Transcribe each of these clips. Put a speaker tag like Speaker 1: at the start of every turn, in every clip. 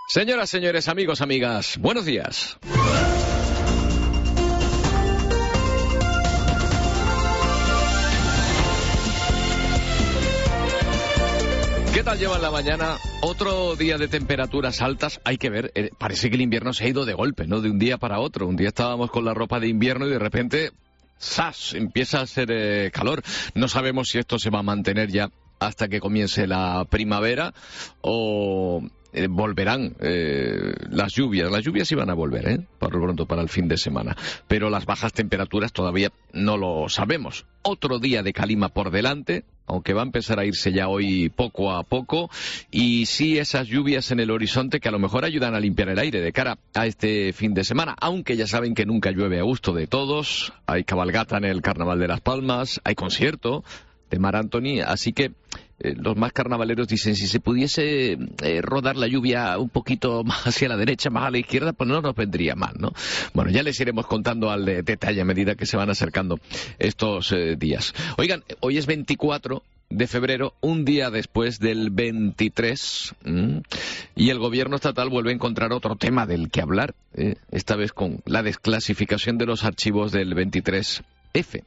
Speaker 1: Señoras, señores, amigos, amigas, buenos días. ¿Qué tal llevan la mañana? Otro día de temperaturas altas. Hay que ver, parece que el invierno se ha ido de golpe, ¿no? De un día para otro. Un día estábamos con la ropa de invierno y de repente, ¡zas!, empieza a hacer calor. No sabemos si esto se va a mantener ya hasta que comience la primavera o volverán las lluvias. Las lluvias iban a volver, por lo pronto para el fin de semana. Pero las bajas temperaturas todavía no lo sabemos. Otro día de calima por delante, aunque va a empezar a irse ya hoy poco a poco, y sí esas lluvias en el horizonte que a lo mejor ayudan a limpiar el aire de cara a este fin de semana, aunque ya saben que nunca llueve a gusto de todos. Hay cabalgata en el Carnaval de Las Palmas, hay concierto de Mar Anthony, así que los más carnavaleros dicen, si se pudiese rodar la lluvia un poquito más hacia la derecha, más a la izquierda, pues no nos vendría mal, ¿no? Bueno, ya les iremos contando al detalle a medida que se van acercando estos días. Oigan, hoy es 24 de febrero, un día después del 23, y el gobierno estatal vuelve a encontrar otro tema del que hablar, esta vez con la desclasificación de los archivos del 23F.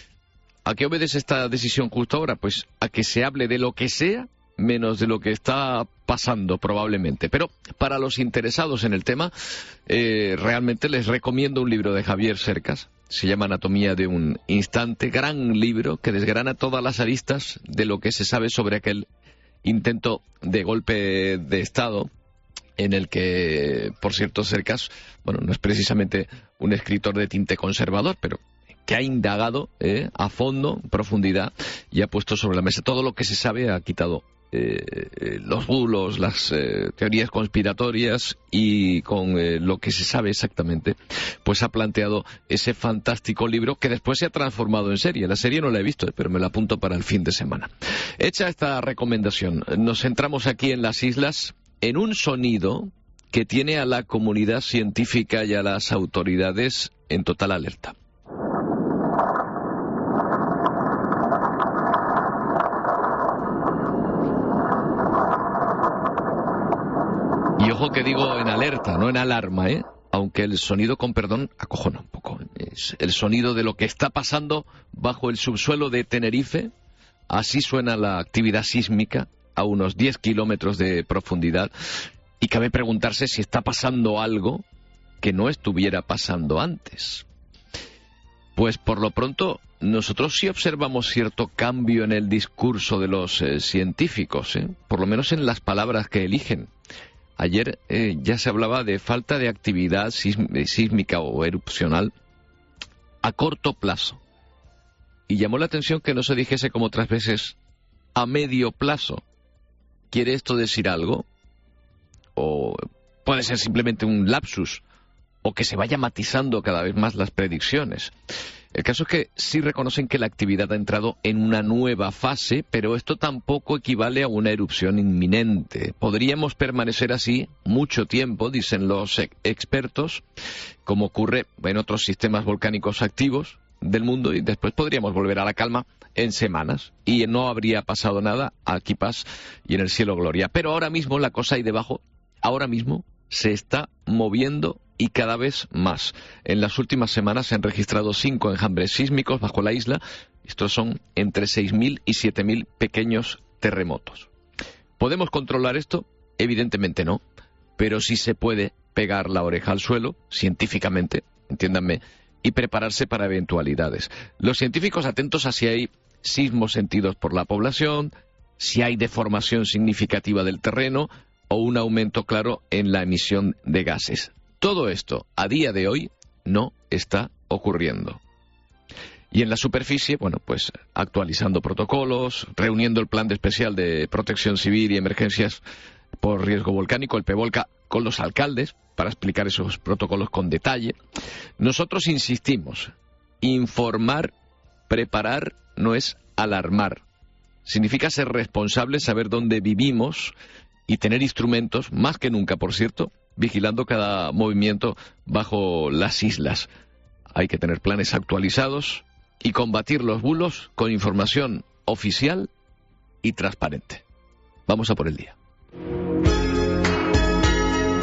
Speaker 1: ¿A qué obedece esta decisión justo ahora? Pues a que se hable de lo que sea, menos de lo que está pasando probablemente. Pero para los interesados en el tema, realmente les recomiendo un libro de Javier Cercas. Se llama Anatomía de un instante. Gran libro que desgrana todas las aristas de lo que se sabe sobre aquel intento de golpe de Estado, en el que, por cierto, Cercas, bueno, no es precisamente un escritor de tinte conservador, pero que ha indagado a fondo, en profundidad, y ha puesto sobre la mesa todo lo que se sabe, ha quitado los bulos, las teorías conspiratorias, y con lo que se sabe exactamente, pues ha planteado ese fantástico libro que después se ha transformado en serie. La serie no la he visto, pero me la apunto para el fin de semana. Hecha esta recomendación, nos centramos aquí en las islas, en un sonido que tiene a la comunidad científica y a las autoridades en total alerta. Y ojo que digo en alerta, no en alarma, aunque el sonido, con perdón, acojona un poco. Es el sonido de lo que está pasando bajo el subsuelo de Tenerife. Así suena la actividad sísmica a unos 10 kilómetros de profundidad. Y cabe preguntarse si está pasando algo que no estuviera pasando antes. Pues por lo pronto nosotros sí observamos cierto cambio en el discurso de los científicos, por lo menos en las palabras que eligen. Ayer ya se hablaba de falta de actividad sísmica o erupcional a corto plazo. Y llamó la atención que no se dijese como otras veces a medio plazo. ¿Quiere esto decir algo? ¿O puede ser simplemente un lapsus? ¿O que se vaya matizando cada vez más las predicciones? El caso es que sí reconocen que la actividad ha entrado en una nueva fase, pero esto tampoco equivale a una erupción inminente. Podríamos permanecer así mucho tiempo, dicen los expertos, como ocurre en otros sistemas volcánicos activos del mundo, y después podríamos volver a la calma en semanas y no habría pasado nada, aquí paz y en el cielo gloria. Pero ahora mismo la cosa ahí debajo, ahora mismo se está moviendo y cada vez más. En las últimas semanas se han registrado 5 enjambres sísmicos bajo la isla. Estos son entre 6.000 y 7.000 pequeños terremotos. ¿Podemos controlar esto? Evidentemente no, pero sí se puede pegar la oreja al suelo, científicamente, entiéndanme, y prepararse para eventualidades. Los científicos atentos a si hay sismos sentidos por la población, si hay deformación significativa del terreno o un aumento claro en la emisión de gases. Todo esto, a día de hoy, no está ocurriendo. Y en la superficie, bueno, pues actualizando protocolos, reuniendo el Plan Especial de Protección Civil y Emergencias por Riesgo Volcánico, el PEVOLCA, con los alcaldes, para explicar esos protocolos con detalle. Nosotros insistimos, informar, preparar, no es alarmar. Significa ser responsables, saber dónde vivimos y tener instrumentos, más que nunca, por cierto, vigilando cada movimiento bajo las islas. Hay que tener planes actualizados y combatir los bulos con información oficial y transparente. Vamos a por el día.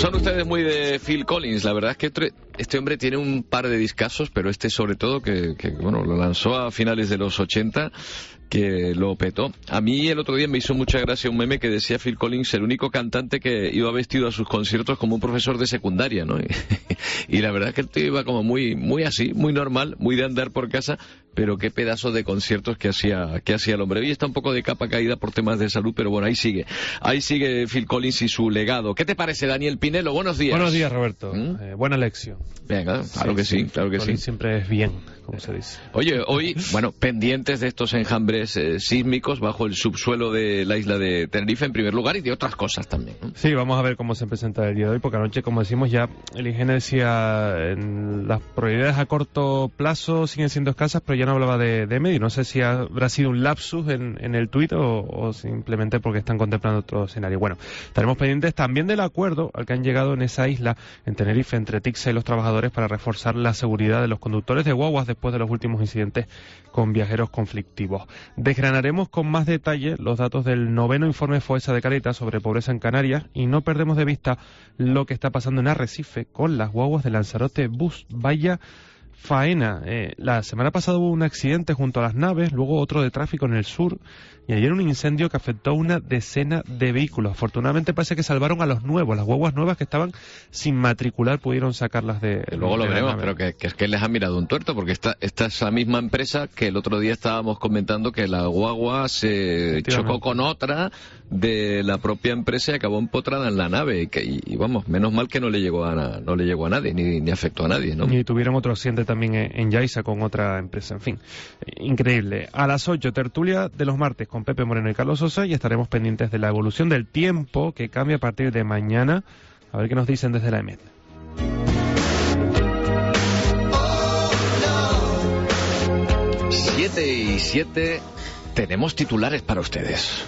Speaker 1: Son ustedes muy de Phil Collins. La verdad es que este hombre tiene un par de discazos, pero este sobre todo que bueno, lo lanzó a finales de los 80, que lo petó. A mí el otro día me hizo mucha gracia un meme que decía Phil Collins, el único cantante que iba vestido a sus conciertos como un profesor de secundaria, ¿no? Y la verdad es que el tío iba como muy así, muy normal, muy de andar por casa, pero qué pedazo de conciertos que hacía el hombre. Hoy está un poco de capa caída por temas de salud, pero bueno, ahí sigue Phil Collins y su legado. ¿Qué te parece, Daniel Pinelo? Buenos días.
Speaker 2: Buenos días, Roberto. Buena lección.
Speaker 1: Venga, claro que sí.
Speaker 2: Collins siempre es bien, como se dice.
Speaker 1: Oye, hoy, bueno, pendientes de estos enjambres sísmicos bajo el subsuelo de la isla de Tenerife en primer lugar y de otras cosas también, ¿no?
Speaker 2: Sí, vamos a ver cómo se presenta el día de hoy, porque anoche, como decimos ya, el IGN decía las probabilidades a corto plazo siguen siendo escasas, pero ya no hablaba de medio. No sé si habrá sido un lapsus en el tuit o simplemente porque están contemplando otro escenario. Bueno, estaremos pendientes también del acuerdo al que han llegado en esa isla, en Tenerife, entre TICSA y los trabajadores para reforzar la seguridad de los conductores de guaguas después de los últimos incidentes con viajeros conflictivos. Desgranaremos con más detalle los datos del 9º informe FOESA de Cáritas sobre pobreza en Canarias y no perdemos de vista lo que está pasando en Arrecife con las guaguas de Lanzarote Bus. Vaya faena. La semana pasada hubo un accidente junto a las naves, luego otro de tráfico en el sur y ayer un incendio que afectó a una decena de vehículos. Afortunadamente parece que salvaron a los nuevos, las guaguas nuevas que estaban sin matricular pudieron sacarlas de...
Speaker 1: Luego lo veremos, pero que es que les ha mirado un tuerto, porque esta es la misma empresa que el otro día estábamos comentando que la guagua se chocó con otra de la propia empresa y acabó empotrada en la nave y vamos, menos mal que no le llegó a nadie, ni afectó a nadie, ¿no?
Speaker 2: Y tuvieron otro accidente también en Yaiza con otra empresa, en fin, increíble. A las 8, tertulia de los martes con Pepe Moreno y Carlos Sosa y estaremos pendientes de la evolución del tiempo que cambia a partir de mañana, a ver qué nos dicen desde la EMET.
Speaker 1: 7:07, tenemos titulares para ustedes.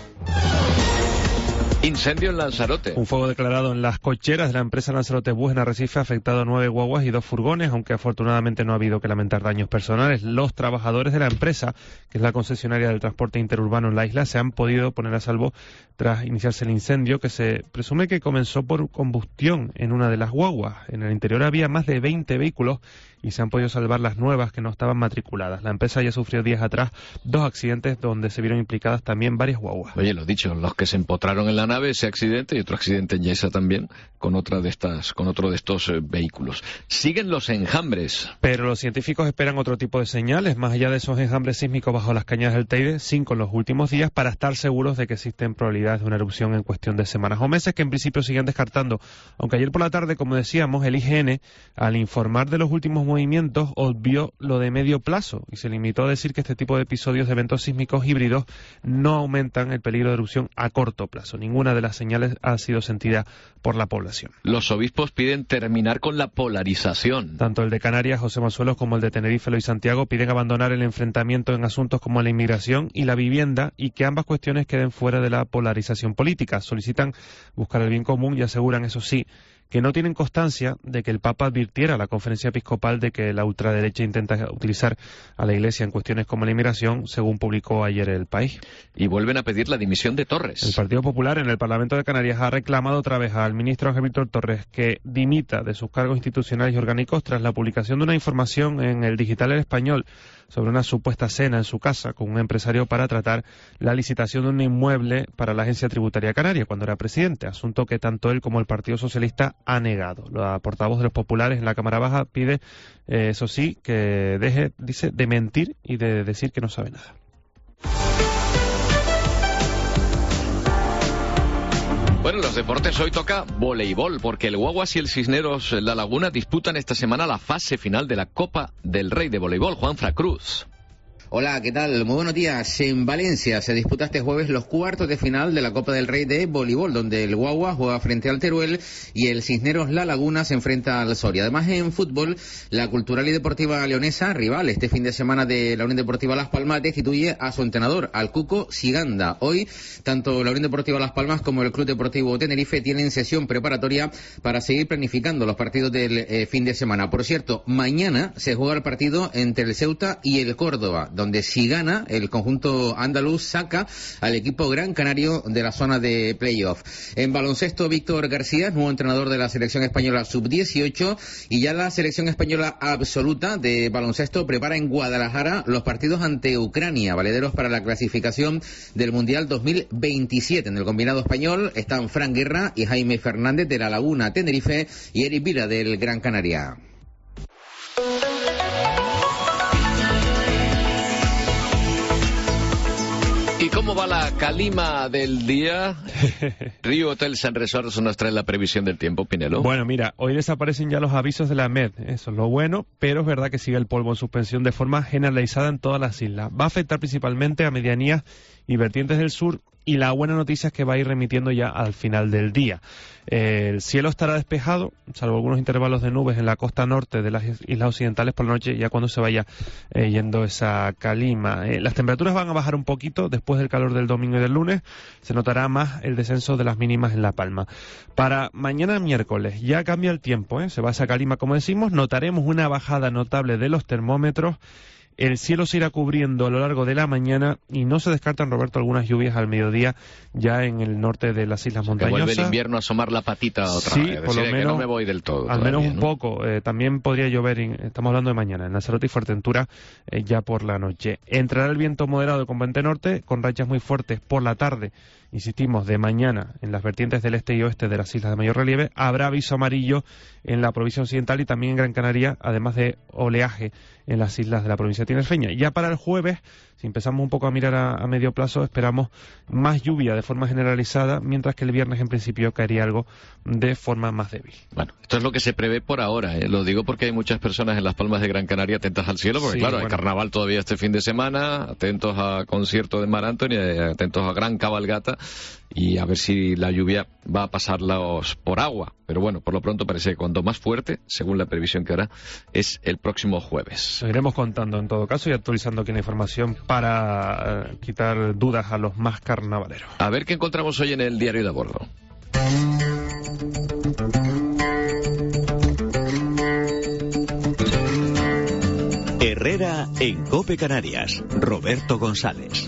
Speaker 1: Incendio en Lanzarote.
Speaker 2: Un fuego declarado en las cocheras de la empresa Lanzarote Bus en Arrecife ha afectado a 9 guaguas y 2 furgones, aunque afortunadamente no ha habido que lamentar daños personales. Los trabajadores de la empresa, que es la concesionaria del transporte interurbano en la isla, se han podido poner a salvo tras iniciarse el incendio, que se presume que comenzó por combustión en una de las guaguas. En el interior había más de 20 vehículos y se han podido salvar las nuevas que no estaban matriculadas. La empresa ya sufrió días atrás 2 accidentes donde se vieron implicadas también varias guaguas.
Speaker 1: Oye, lo dicho, los que se empotraron en la nave, ese accidente y otro accidente en Yesa también con otro de estos vehículos. Siguen los enjambres.
Speaker 2: Pero los científicos esperan otro tipo de señales, más allá de esos enjambres sísmicos bajo las cañadas del Teide, 5 en los últimos días, para estar seguros de que existen probabilidades de una erupción en cuestión de semanas o meses, que en principio siguen descartando. Aunque ayer por la tarde, como decíamos, el IGN, al informar de los últimos movimientos, obvió lo de medio plazo y se limitó a decir que este tipo de episodios de eventos sísmicos híbridos no aumentan el peligro de erupción a corto plazo. Ninguna de las señales ha sido sentida por la población.
Speaker 1: Los obispos piden terminar con la polarización.
Speaker 2: Tanto el de Canarias, José Mazuelos, como el de Tenerife, Luis Santiago, piden abandonar el enfrentamiento en asuntos como la inmigración y la vivienda y que ambas cuestiones queden fuera de la polarización política. Solicitan buscar el bien común y aseguran, eso sí, que no tienen constancia de que el Papa advirtiera a la Conferencia Episcopal de que la ultraderecha intenta utilizar a la Iglesia en cuestiones como la inmigración, según publicó ayer El País.
Speaker 1: Y vuelven a pedir la dimisión de Torres.
Speaker 2: El Partido Popular en el Parlamento de Canarias ha reclamado otra vez al ministro Ángel Víctor Torres que dimita de sus cargos institucionales y orgánicos tras la publicación de una información en el Digital El Español sobre una supuesta cena en su casa con un empresario para tratar la licitación de un inmueble para la Agencia Tributaria Canaria cuando era presidente, asunto que tanto él como el Partido Socialista ha negado. La portavoz de los populares en la Cámara Baja pide, eso sí, que deje, dice, de mentir y de decir que no sabe nada.
Speaker 1: Bueno, los deportes hoy toca voleibol, porque el Guaguas y el Cisneros La Laguna disputan esta semana la fase final de la Copa del Rey de Voleibol. Juanfra Cruz.
Speaker 3: Hola, ¿qué tal? Muy buenos días. En Valencia se disputa este jueves los cuartos de final de la Copa del Rey de Voleibol, donde el Guagua juega frente al Teruel y el Cisneros La Laguna se enfrenta al Soria. Además, en fútbol, la Cultural y Deportiva Leonesa, rival este fin de semana de la Unión Deportiva Las Palmas, destituye a su entrenador, al Cuco Siganda. Hoy, tanto la Unión Deportiva Las Palmas como el Club Deportivo Tenerife tienen sesión preparatoria para seguir planificando los partidos del fin de semana. Por cierto, mañana se juega el partido entre el Ceuta y el Córdoba, donde donde si gana, el conjunto andaluz saca al equipo gran canario de la zona de playoff. En baloncesto, Víctor García, nuevo entrenador de la selección española sub-18, y ya la selección española absoluta de baloncesto prepara en Guadalajara los partidos ante Ucrania, valederos para la clasificación del Mundial 2027. En el combinado español están Fran Guerra y Jaime Fernández de La Laguna, Tenerife, y Eric Vila del Gran Canaria.
Speaker 1: ¿Y cómo va la calima del día? Río Hotels and Resorts nos trae la previsión del tiempo, Pinelo.
Speaker 2: Bueno, mira, hoy desaparecen ya los avisos de la MED, eso es lo bueno, pero es verdad que sigue el polvo en suspensión de forma generalizada en todas las islas. Va a afectar principalmente a medianías y vertientes del sur, y la buena noticia es que va a ir remitiendo ya al final del día. El cielo estará despejado, salvo algunos intervalos de nubes en la costa norte de las islas occidentales por la noche, ya cuando se vaya yendo esa calima. Las temperaturas van a bajar un poquito después del calor del domingo y del lunes. Se notará más el descenso de las mínimas en La Palma. Para mañana miércoles ya cambia el tiempo, se va esa calima, como decimos. Notaremos una bajada notable de los termómetros. El cielo se irá cubriendo a lo largo de la mañana y no se descartan, Roberto, algunas lluvias al mediodía ya en el norte de las islas montañosas.
Speaker 1: Que vuelve el invierno a asomar la patita otra vez.
Speaker 2: Por lo menos,
Speaker 1: que no me voy del todo.
Speaker 2: Al
Speaker 1: todavía,
Speaker 2: menos un
Speaker 1: ¿no?
Speaker 2: poco. También podría llover, estamos hablando de mañana, en Lanzarote y Fuerteventura ya por la noche. Entrará el viento moderado de componente norte con rachas muy fuertes por la tarde. Insistimos, de mañana en las vertientes del este y oeste de las islas de mayor relieve. Habrá aviso amarillo en la provincia occidental y también en Gran Canaria, además de oleaje en las islas de la provincia tinerfeña. Ya para el jueves, si empezamos un poco a mirar a medio plazo, esperamos más lluvia de forma generalizada, mientras que el viernes en principio caería algo de forma más débil.
Speaker 1: Bueno, esto es lo que se prevé por ahora, Lo digo porque hay muchas personas en las Palmas de Gran Canaria atentas al cielo, porque
Speaker 2: Sí,
Speaker 1: claro,
Speaker 2: bueno,
Speaker 1: hay carnaval todavía este fin de semana, atentos a concierto de Mar Anthony, atentos a gran cabalgata, y a ver si la lluvia va a pasarlos por agua. Pero bueno, por lo pronto parece que cuanto más fuerte, según la previsión que ahora, es el próximo jueves.
Speaker 2: Seguiremos contando en todo caso y actualizando aquí la información para quitar dudas a los más carnavaleros.
Speaker 1: A ver qué encontramos hoy en el diario de a bordo.
Speaker 4: Herrera en COPE Canarias. Roberto González.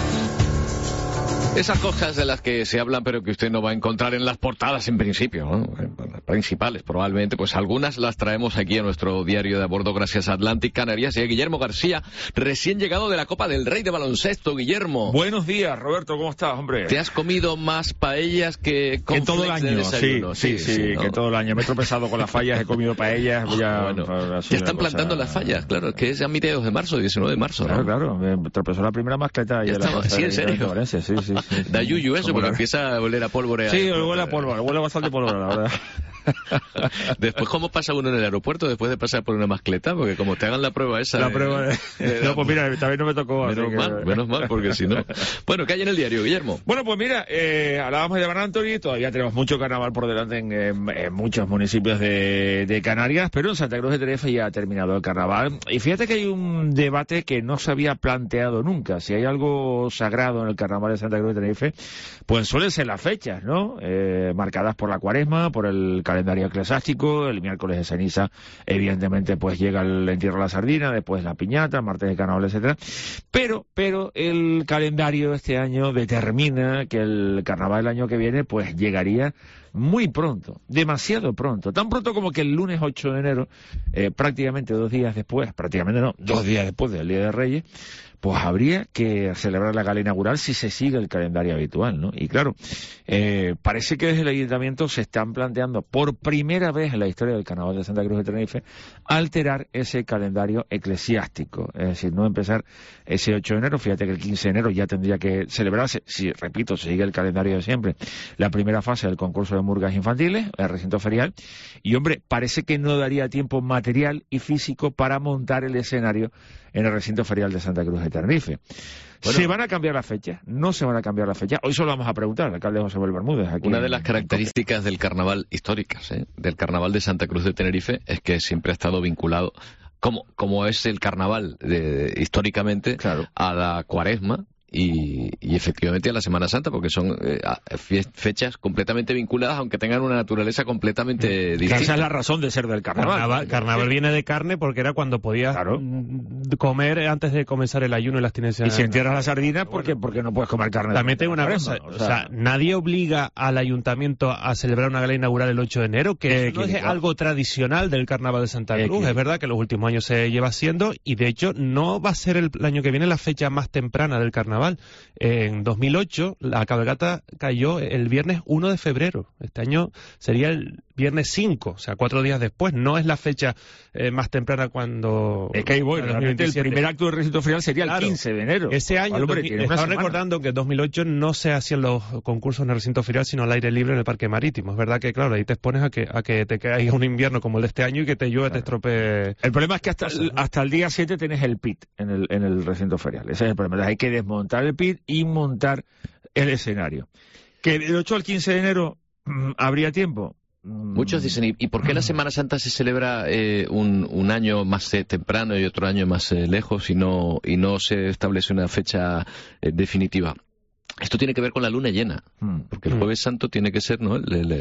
Speaker 1: Esas cosas de las que se hablan pero que usted no va a encontrar en las portadas en principio, ¿no? Las principales probablemente, pues algunas las traemos aquí a nuestro diario de a bordo gracias a Atlantic Canarias y a Guillermo García, recién llegado de la Copa del Rey de baloncesto. Guillermo.
Speaker 5: Buenos días, Roberto, ¿cómo estás, hombre?
Speaker 1: ¿Te has comido más paellas que
Speaker 5: en todo el año? Sí,
Speaker 1: ¿no?
Speaker 5: que todo el año. Me he tropezado con las fallas, he comido paellas. Ya
Speaker 1: están plantando las fallas, claro, que es a mediados de marzo, 19 de marzo, ¿no?
Speaker 5: Claro, me tropezó la primera mascleta.
Speaker 1: Ya estaba, sí, en serio.
Speaker 5: Valencia, sí.
Speaker 1: Da yuyu eso, porque empieza a oler a pólvora.
Speaker 5: Sí, huele a pólvora, huele bastante pólvora, la verdad.
Speaker 1: Después, ¿cómo pasa uno en el aeropuerto después de pasar por una mascleta? Porque como te hagan la prueba esa...
Speaker 5: No, pues mira, esta vez no me tocó.
Speaker 1: Menos mal, porque si no... Bueno, ¿qué hay en el diario, Guillermo?
Speaker 5: Bueno, pues mira, hablábamos de Mar Anthony, todavía tenemos mucho carnaval por delante en muchos municipios de Canarias, pero en Santa Cruz de Tenerife ya ha terminado el carnaval. Y fíjate que hay un debate que no se había planteado nunca. Si hay algo sagrado en el carnaval de Santa Cruz de Tenerife, pues suelen ser las fechas, ¿no? Marcadas por la Cuaresma, por el calendario eclesiástico. El miércoles de ceniza, evidentemente, pues llega el entierro de la sardina, después la piñata, martes de carnaval, etcétera. Pero el calendario este año determina que el carnaval del año que viene, pues llegaría muy pronto, demasiado pronto, tan pronto como que el lunes 8 de enero, prácticamente 2 días después, 2 días después del Día de Reyes, pues habría que celebrar la gala inaugural si se sigue el calendario habitual, ¿no? Y claro, parece que desde el Ayuntamiento se están planteando por primera vez en la historia del Carnaval de Santa Cruz de Tenerife alterar ese calendario eclesiástico, es decir, no empezar ese 8 de enero, fíjate que el 15 de enero ya tendría que celebrarse, si, repito, se sigue el calendario de siempre, la primera fase del concurso de murgas infantiles, el recinto ferial, y hombre, parece que no daría tiempo material y físico para montar el escenario en el recinto ferial de Santa Cruz de Tenerife. Bueno, ¿se van a cambiar las fechas? ¿No se van a cambiar las fechas? Hoy solo vamos a preguntar al alcalde José Manuel Bermúdez. Aquí
Speaker 1: una de las características del carnaval históricas, del carnaval de Santa Cruz de Tenerife, es que siempre ha estado vinculado, como es el carnaval históricamente, claro, a la Cuaresma y efectivamente a la Semana Santa, porque son fechas completamente vinculadas, aunque tengan una naturaleza completamente distinta.
Speaker 5: Esa es la razón de ser del carnaval.
Speaker 2: Carnaval viene de carne porque era cuando podías comer antes de comenzar el ayuno y la abstinencia.
Speaker 5: Y si entierras la sardina, porque no puedes comer carne.
Speaker 2: También tengo una cosa, o sea, nadie obliga al ayuntamiento a celebrar una gala inaugural el 8 de enero, que no es algo tradicional del Carnaval de Santa Cruz. Es verdad que los últimos años se lleva haciendo, y de hecho no va a ser el año que viene la fecha más temprana del carnaval. En 2008 la cabalgata cayó el viernes 1 de febrero. Este año sería el viernes 5, o sea, 4 días después. No es la fecha más temprana cuando...
Speaker 5: Es que ahí voy, realmente el primer acto del recinto ferial sería el 15 de enero.
Speaker 2: Ese año, estaba recordando que en 2008 no se hacían los concursos en el recinto ferial, sino al aire libre en el parque marítimo. Es verdad que, claro, ahí te expones a que te caiga un invierno como el de este año y que te llueve, te estropee...
Speaker 5: El problema es que hasta el día 7 tenés el pit en el recinto ferial. Ese es el problema. Hay que desmontar el pit y montar el escenario. Que del 8 al 15 de enero habría tiempo.
Speaker 1: Muchos dicen, ¿y por qué la Semana Santa se celebra un año más temprano y otro año más lejos y no se establece una fecha definitiva? Esto tiene que ver con la luna llena, porque el Jueves Santo tiene que ser, ¿no?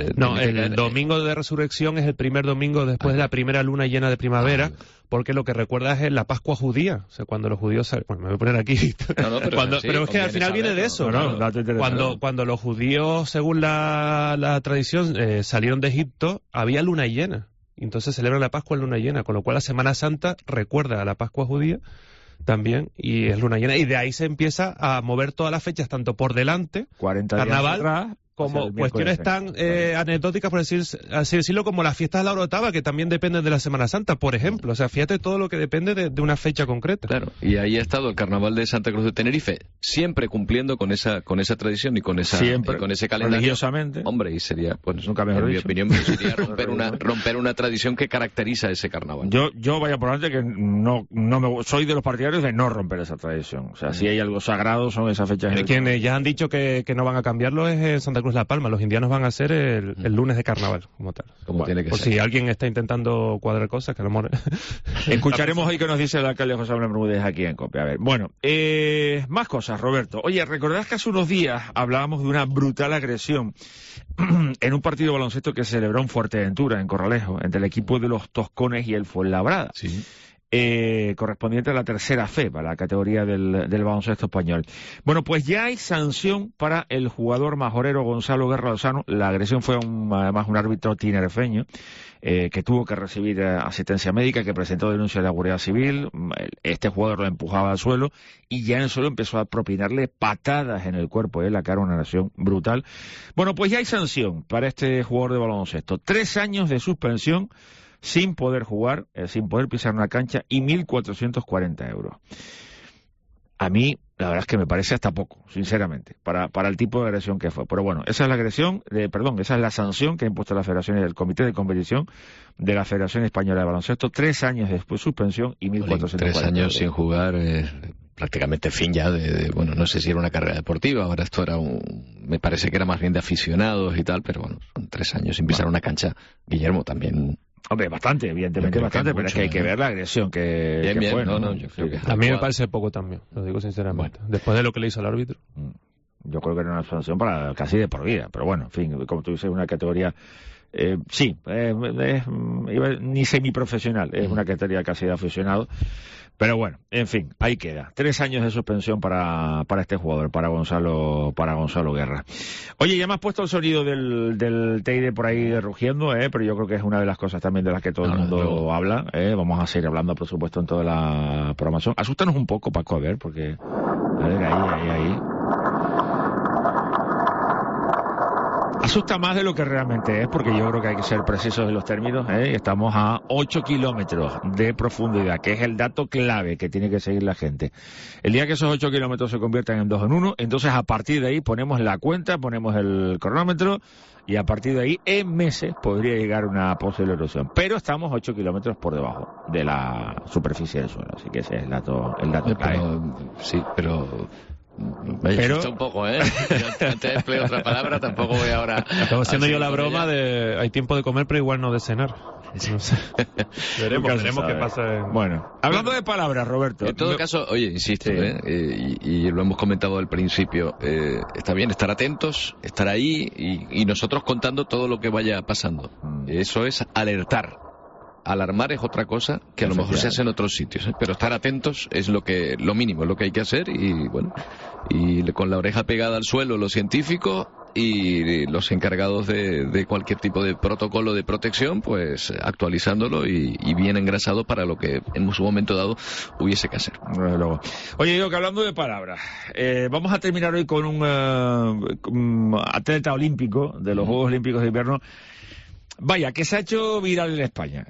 Speaker 2: El domingo de Resurrección es el primer domingo después de la primera luna llena de primavera, porque lo que recuerdas es la Pascua judía. O sea, cuando los judíos... Bueno, me voy a poner aquí. Pero es que al final viene de eso, ¿no? Cuando los judíos, según la tradición, salieron de Egipto, había luna llena. Y entonces celebran la Pascua en luna llena, con lo cual la Semana Santa recuerda a la Pascua judía también, y es luna llena, y de ahí se empieza a mover todas las fechas, tanto por delante,
Speaker 5: 40
Speaker 2: carnaval,
Speaker 5: días atrás,
Speaker 2: como cuestiones tan anecdóticas, por así decirlo, como las fiestas de la Orotava, que también dependen de la Semana Santa, por ejemplo. O sea, fíjate todo lo que depende de una fecha concreta.
Speaker 1: Claro, y ahí ha estado el Carnaval de Santa Cruz de Tenerife, siempre cumpliendo con esa tradición y con ese calendario.
Speaker 5: Religiosamente.
Speaker 1: Hombre, y sería, pues,
Speaker 5: nunca mejor
Speaker 1: en mi
Speaker 5: dicho.
Speaker 1: opinión, sería romper una tradición que caracteriza ese carnaval.
Speaker 5: Yo vaya por delante que soy de los partidarios de no romper esa tradición. O sea, si hay algo sagrado son esas fechas.
Speaker 2: Quienes ya han dicho que no van a cambiarlo es Santa Cruz La Palma. Los indianos van a ser el lunes de carnaval, como tal.
Speaker 1: Tiene que
Speaker 2: por
Speaker 1: ser.
Speaker 2: Si alguien está intentando cuadrar cosas, que a lo mejor...
Speaker 5: Escucharemos hoy qué nos dice el alcalde José Manuel Bermúdez aquí en COPE. A ver, bueno, más cosas, Roberto. Oye, ¿recordás que hace unos días hablábamos de una brutal agresión en un partido de baloncesto que se celebró en Fuerteventura, en Corralejo, entre el equipo de los Toscones y el Fuenlabrada?
Speaker 1: Sí.
Speaker 5: Correspondiente a la tercera fe, para la categoría del baloncesto español. Bueno, pues ya hay sanción para el jugador majorero Gonzalo Guerra Lozano. La agresión fue además un árbitro tinerfeño que tuvo que recibir asistencia médica, que presentó denuncia de la Guardia Civil. Este jugador lo empujaba al suelo y ya en el suelo empezó a propinarle patadas en el cuerpo de la cara, una agresión brutal. Bueno, pues ya hay sanción para este jugador de baloncesto. 3 años de suspensión sin poder jugar, sin poder pisar una cancha, y 1.440 euros. A mí, la verdad es que me parece hasta poco, sinceramente, para el tipo de agresión que fue. Pero bueno, esa es esa es la sanción que ha impuesto la Federación y el Comité de Competición de la Federación Española de Baloncesto. 3 años después suspensión y 1.440
Speaker 1: 3 años
Speaker 5: euros.
Speaker 1: sin jugar, prácticamente fin ya bueno, no sé si era una carrera deportiva, ahora esto era me parece que era más bien de aficionados y tal, pero bueno, son 3 años sin pisar una cancha. Guillermo, también...
Speaker 5: Hombre, bastante, evidentemente bastante, pero es que hay que ver la agresión que fue, ¿no?
Speaker 1: Yo creo que
Speaker 2: a mí me parece poco también, lo digo sinceramente. Bueno. Después de lo que le hizo al árbitro.
Speaker 5: Yo creo que era una sanción para casi de por vida, pero bueno, en fin, como tú dices, una categoría... ni semiprofesional, es una categoría casi de aficionado, pero bueno, en fin, ahí queda. 3 años de suspensión para este jugador, para Gonzalo Guerra. Oye, ya me has puesto el sonido del Teide por ahí rugiendo, pero yo creo que es una de las cosas también de las que todo el mundo habla. Vamos a seguir hablando, por supuesto, en toda la programación. Asústanos un poco, Paco, a ver, porque... A ver, ahí. Asusta más de lo que realmente es, porque yo creo que hay que ser precisos en los términos. Estamos a 8 kilómetros de profundidad, que es el dato clave que tiene que seguir la gente. El día que esos 8 kilómetros se conviertan en 2 en 1, entonces a partir de ahí ponemos la cuenta, ponemos el cronómetro, y a partir de ahí en meses podría llegar una posible erosión. Pero estamos 8 kilómetros por debajo de la superficie del suelo, así que ese es el dato clave.
Speaker 1: Sí, pero... Me asusta un poco, Antes de emplear otra palabra, tampoco voy ahora...
Speaker 2: Estaba haciendo yo la broma de hay tiempo de comer, pero igual no de cenar. No sé. Veremos qué pasa.
Speaker 5: Bueno, hablando de palabras, Roberto.
Speaker 1: En todo caso, oye, insisto,
Speaker 5: Sí.
Speaker 1: Y lo hemos comentado al principio, está bien estar atentos, estar ahí y nosotros contando todo lo que vaya pasando. Eso es alertar. Alarmar es otra cosa que a lo mejor se hace en otros sitios, pero estar atentos es lo mínimo, es lo que hay que hacer y bueno, y con la oreja pegada al suelo los científicos y los encargados de cualquier tipo de protocolo de protección, pues actualizándolo y bien engrasado para lo que en su momento dado hubiese que hacer.
Speaker 5: Luego. Oye, digo que hablando de palabras, vamos a terminar hoy con un atleta olímpico de los Juegos Olímpicos de Invierno. Vaya, que se ha hecho viral en España.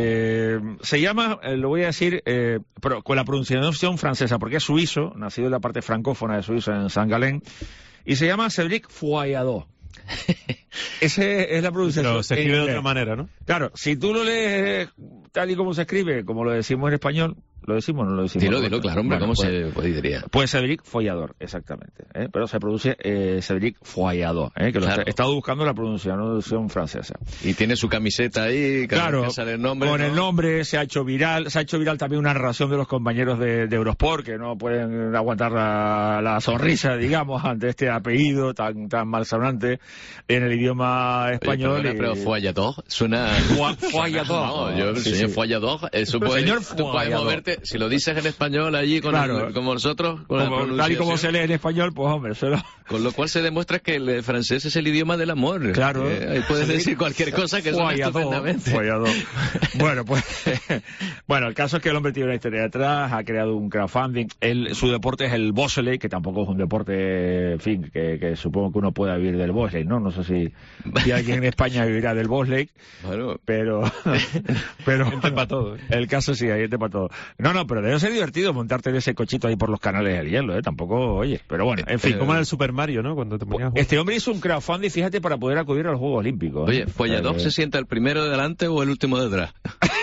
Speaker 5: Se llama, lo voy a decir, pero con la pronunciación francesa, porque es suizo, nacido en la parte francófona de Suiza, en Saint-Gallen, y se llama Cédric Foyadó. Esa es la pronunciación.
Speaker 2: Pero se escribe de otra manera, ¿no?
Speaker 5: Claro, si tú lo lees tal y como se escribe, como lo decimos en español, ¿lo decimos o no lo decimos?
Speaker 1: Dilo, claro, hombre,
Speaker 5: bueno,
Speaker 1: ¿cómo se diría?
Speaker 5: Pues Cédric Follador, exactamente. Pero se produce Cédric Foyador, que
Speaker 1: Claro.
Speaker 5: he estado buscando la pronunciación francesa.
Speaker 1: Y tiene su camiseta ahí,
Speaker 5: Claro,
Speaker 1: que sale el nombre,
Speaker 5: con
Speaker 1: ¿no?
Speaker 5: el nombre se ha hecho viral también una narración de los compañeros de Eurosport, que no pueden aguantar la sonrisa, digamos, ante este apellido tan malsonante en el idioma español.
Speaker 1: Oye, pero Foyador suena...
Speaker 5: Foyador.
Speaker 1: No, yo,
Speaker 5: Sí,
Speaker 1: señor
Speaker 5: sí.
Speaker 1: Foyador, eso
Speaker 5: Pero
Speaker 1: puede,
Speaker 5: señor
Speaker 1: tú puedes
Speaker 5: Foyador.
Speaker 1: moverte, si lo dices en español allí
Speaker 5: Claro.
Speaker 1: como nosotros, con la
Speaker 5: Tal y como
Speaker 1: pronunciación.
Speaker 5: se lee en español, pues hombre, suena...
Speaker 1: Con lo cual se demuestra que el francés es el idioma del amor.
Speaker 5: Claro.
Speaker 1: Ahí puedes decir cualquier cosa que suena estupendamente.
Speaker 5: Foyador. Bueno, pues, el caso es que el hombre tiene una historia detrás, ha creado un crowdfunding. Su deporte es el bobsleigh, que tampoco es un deporte, en fin, que supongo que uno pueda vivir del bobsleigh, ¿no? No sé si alguien en España vivirá del bobsleigh,
Speaker 1: Bueno,
Speaker 5: pero
Speaker 2: Gente para todo, ¿eh?
Speaker 5: el caso sí, hay gente para todo. No, pero debe ser divertido montarte en ese cochito ahí por los canales del hielo, tampoco, oye, pero bueno, en fin.
Speaker 2: Como en el Super Mario, ¿no? Cuando te ponías...
Speaker 5: Este hombre hizo un crowdfunding, fíjate, para poder acudir a los Juegos Olímpicos.
Speaker 1: oye, ¿Foyador se sienta el primero de delante o el último de atrás?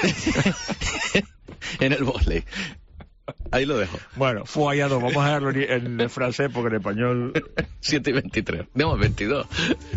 Speaker 1: En el bobsleigh. Ahí lo dejo.
Speaker 5: Bueno, Foyador, vamos a dejarlo en francés porque en español...
Speaker 1: 7:23. Digamos 22.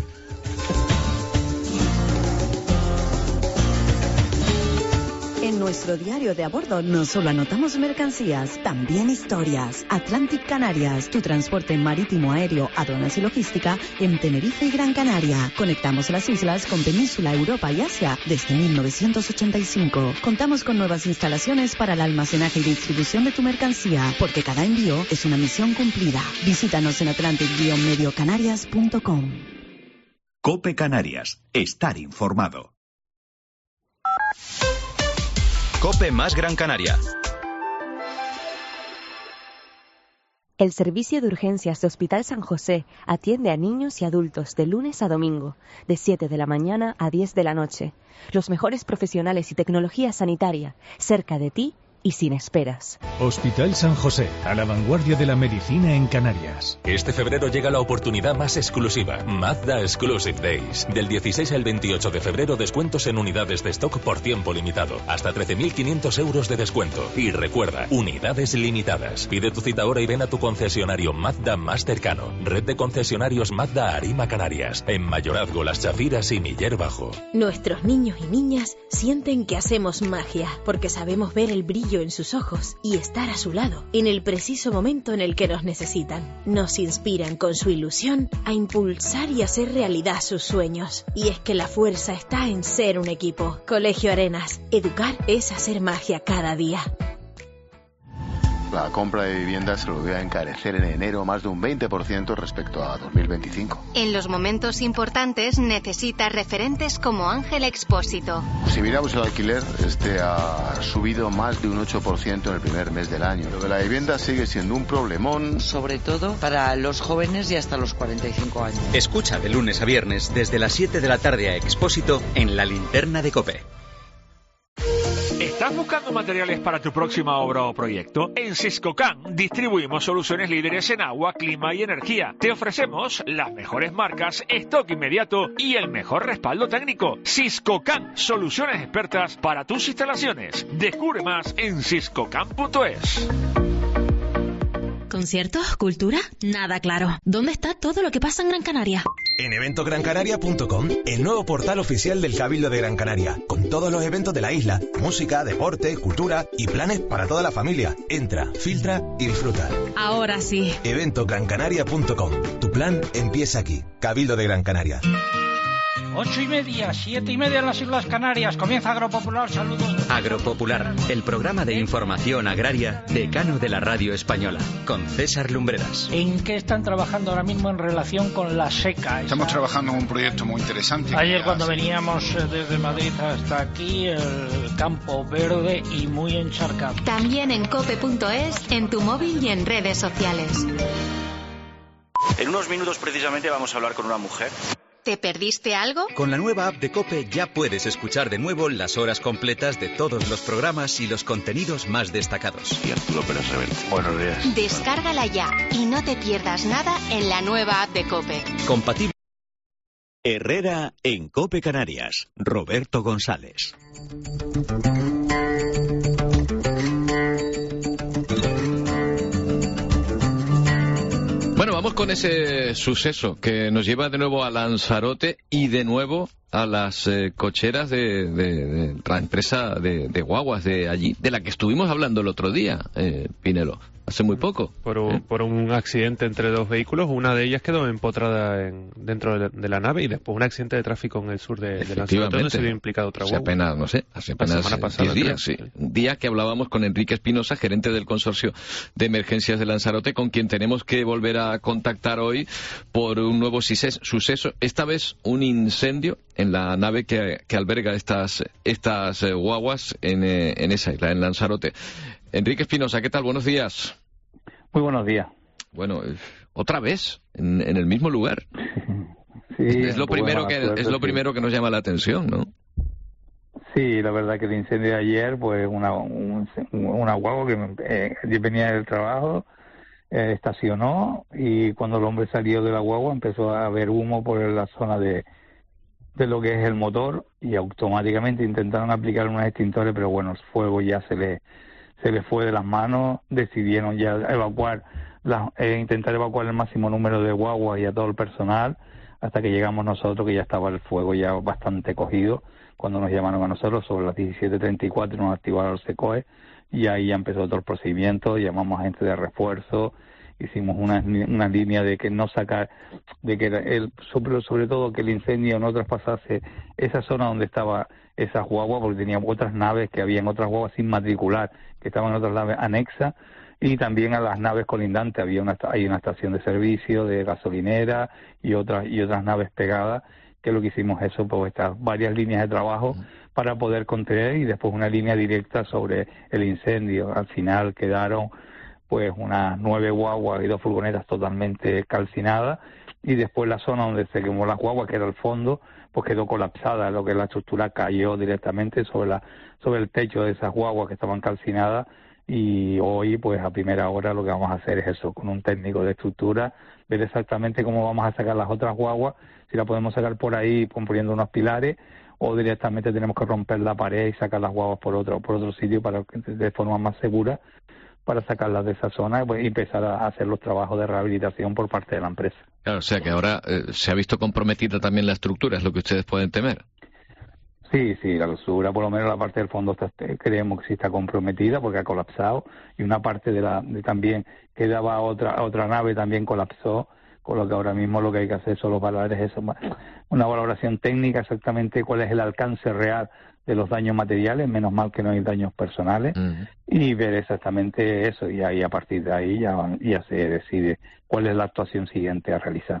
Speaker 6: En nuestro diario de a bordo no solo anotamos mercancías, también historias. Atlantic Canarias, tu transporte marítimo, aéreo, aduanas y logística en Tenerife y Gran Canaria. Conectamos las islas con Península, Europa y Asia desde 1985. Contamos con nuevas instalaciones para el almacenaje y distribución de tu mercancía, porque cada envío es una misión cumplida. Visítanos en atlantic-mediocanarias.com.
Speaker 4: COPE Canarias. Estar informado.
Speaker 7: COPE más Gran Canaria.
Speaker 8: El servicio de urgencias de Hospital San José atiende a niños y adultos de lunes a domingo, de 7 de la mañana a 10 de la noche. Los mejores profesionales y tecnología sanitaria, cerca de ti y sin esperas.
Speaker 9: Hospital San José, a la vanguardia de la medicina en Canarias.
Speaker 10: Este febrero llega la oportunidad más exclusiva, Mazda Exclusive Days. Del 16 al 28 de febrero, descuentos en unidades de stock por tiempo limitado. Hasta 13.500 euros de descuento. Y recuerda, unidades limitadas. Pide tu cita ahora y ven a tu concesionario Mazda más cercano. Red de concesionarios Mazda Arima Canarias. En Mayorazgo, Las Chafiras y Miller Bajo.
Speaker 11: Nuestros niños y niñas sienten que hacemos magia, porque sabemos ver el brillo en sus ojos y estar a su lado en el preciso momento en el que nos necesitan. Nos inspiran con su ilusión a impulsar y hacer realidad sus sueños. Y es que la fuerza está en ser un equipo. Colegio Arenas. Educar es hacer magia cada día.
Speaker 12: La compra de viviendas se lo voy a encarecer en enero más de un 20% respecto a 2025.
Speaker 13: En los momentos importantes necesita referentes como Ángel Expósito.
Speaker 12: Si miramos el alquiler, este ha subido más de un 8% en el primer mes del año. Lo de la vivienda sigue siendo un problemón.
Speaker 14: Sobre todo para los jóvenes y hasta los 45 años.
Speaker 7: Escucha de lunes a viernes desde las 7 de la tarde a Expósito en la linterna de COPE.
Speaker 5: ¿Estás buscando materiales para tu próxima obra o proyecto? En Siscocan distribuimos soluciones líderes en agua, clima y energía. Te ofrecemos las mejores marcas, stock inmediato y el mejor respaldo técnico. Siscocan, soluciones expertas para tus instalaciones. Descubre más en siscocan.es.
Speaker 11: ¿Conciertos? ¿Cultura? Nada claro. ¿Dónde está todo lo que pasa en Gran Canaria?
Speaker 15: En eventosgrancanaria.com, el nuevo portal oficial del Cabildo de Gran Canaria, con todos los eventos de la isla, música, deporte, cultura y planes para toda la familia. Entra, filtra y disfruta.
Speaker 16: Ahora sí.
Speaker 15: Eventosgrancanaria.com. Tu plan empieza aquí. Cabildo de Gran Canaria.
Speaker 17: 8:30, 7:30 en las Islas Canarias. Comienza Agropopular. Saludos.
Speaker 7: Agropopular, el programa de información agraria decano de la radio española, con César Lumbreras.
Speaker 17: ¿En qué están trabajando ahora mismo en relación con la seca?
Speaker 18: Estamos trabajando en un proyecto muy interesante.
Speaker 17: Ayer cuando veníamos desde Madrid hasta aquí, el campo verde y muy encharcado.
Speaker 13: También en cope.es, en tu móvil y en redes sociales.
Speaker 19: En unos minutos precisamente vamos a hablar con una mujer.
Speaker 13: ¿Te perdiste algo?
Speaker 7: Con la nueva app de COPE ya puedes escuchar de nuevo las horas completas de todos los programas y los contenidos más destacados.
Speaker 19: Y Arturo Pérez Reverte. Buenos días.
Speaker 13: Descárgala ya y no te pierdas nada en la nueva app de COPE.
Speaker 7: Compatible.
Speaker 4: Herrera en COPE Canarias. Roberto González.
Speaker 1: Bueno, vamos con ese suceso que nos lleva de nuevo a Lanzarote y de nuevo a las cocheras de la empresa de guaguas de allí, de la que estuvimos hablando el otro día, Pinelo, hace muy poco.
Speaker 2: Por un accidente entre dos vehículos, una de ellas quedó empotrada dentro de la nave y después un accidente de tráfico en el sur de Lanzarote donde se vio implicado otra guagua.
Speaker 1: Hace apenas 10 días, sí. Un día que hablábamos con Enrique Espinosa, gerente del Consorcio de Emergencias de Lanzarote, con quien tenemos que volver a contactar hoy por un nuevo suceso, esta vez un incendio en la nave que alberga estas guaguas en esa isla, en Lanzarote. Enrique Espinosa, ¿qué tal? Buenos días.
Speaker 20: Muy buenos días.
Speaker 1: Bueno, otra vez, en el mismo lugar.
Speaker 20: Sí,
Speaker 1: es lo primero que nos llama la atención, ¿no?
Speaker 20: Sí, la verdad que el incendio de ayer, pues una guagua que venía del trabajo, estacionó y cuando el hombre salió de la guagua empezó a haber humo por la zona de lo que es el motor y automáticamente intentaron aplicar unos extintores, pero bueno, el fuego ya se le fue de las manos. Decidieron ya intentar evacuar el máximo número de guaguas y a todo el personal hasta que llegamos nosotros, que ya estaba el fuego ya bastante cogido. Cuando nos llamaron a nosotros sobre las 17:34 nos activaron el SECOE y ahí ya empezó todo el procedimiento. Llamamos a gente de refuerzo, hicimos una línea de que no sacar, de que sobre todo que el incendio no traspasase esa zona donde estaba esa guagua, porque teníamos otras naves, que habían otras guaguas sin matricular que estaban en otras naves anexas, y también a las naves colindantes hay una estación de servicio de gasolinera y otras naves pegadas, que lo que hicimos eso, pues estas varias líneas de trabajo para poder contener y después una línea directa sobre el incendio. Al final quedaron pues unas 9 guaguas y 2 furgonetas totalmente calcinadas, y después la zona donde se quemó las guaguas, que era el fondo, pues quedó colapsada, lo que la estructura cayó directamente sobre el techo de esas guaguas que estaban calcinadas. Y hoy, pues a primera hora, lo que vamos a hacer es eso, con un técnico de estructura, ver exactamente cómo vamos a sacar las otras guaguas, si la podemos sacar por ahí poniendo unos pilares, o directamente tenemos que romper la pared y sacar las guaguas por otro sitio de forma más segura, para sacarlas de esa zona y empezar a hacer los trabajos de rehabilitación por parte de la empresa.
Speaker 1: Claro, o sea que ahora se ha visto comprometida también la estructura, es lo que ustedes pueden temer.
Speaker 20: Sí, la estructura, por lo menos la parte del fondo creemos que sí está comprometida porque ha colapsado, y una parte también que daba a otra nave también colapsó, con lo que ahora mismo lo que hay que hacer son los valores, una valoración técnica exactamente cuál es el alcance real de los daños materiales, menos mal que no hay daños personales, y ver exactamente eso, y ahí a partir de ahí ya se decide cuál es la actuación siguiente a realizar.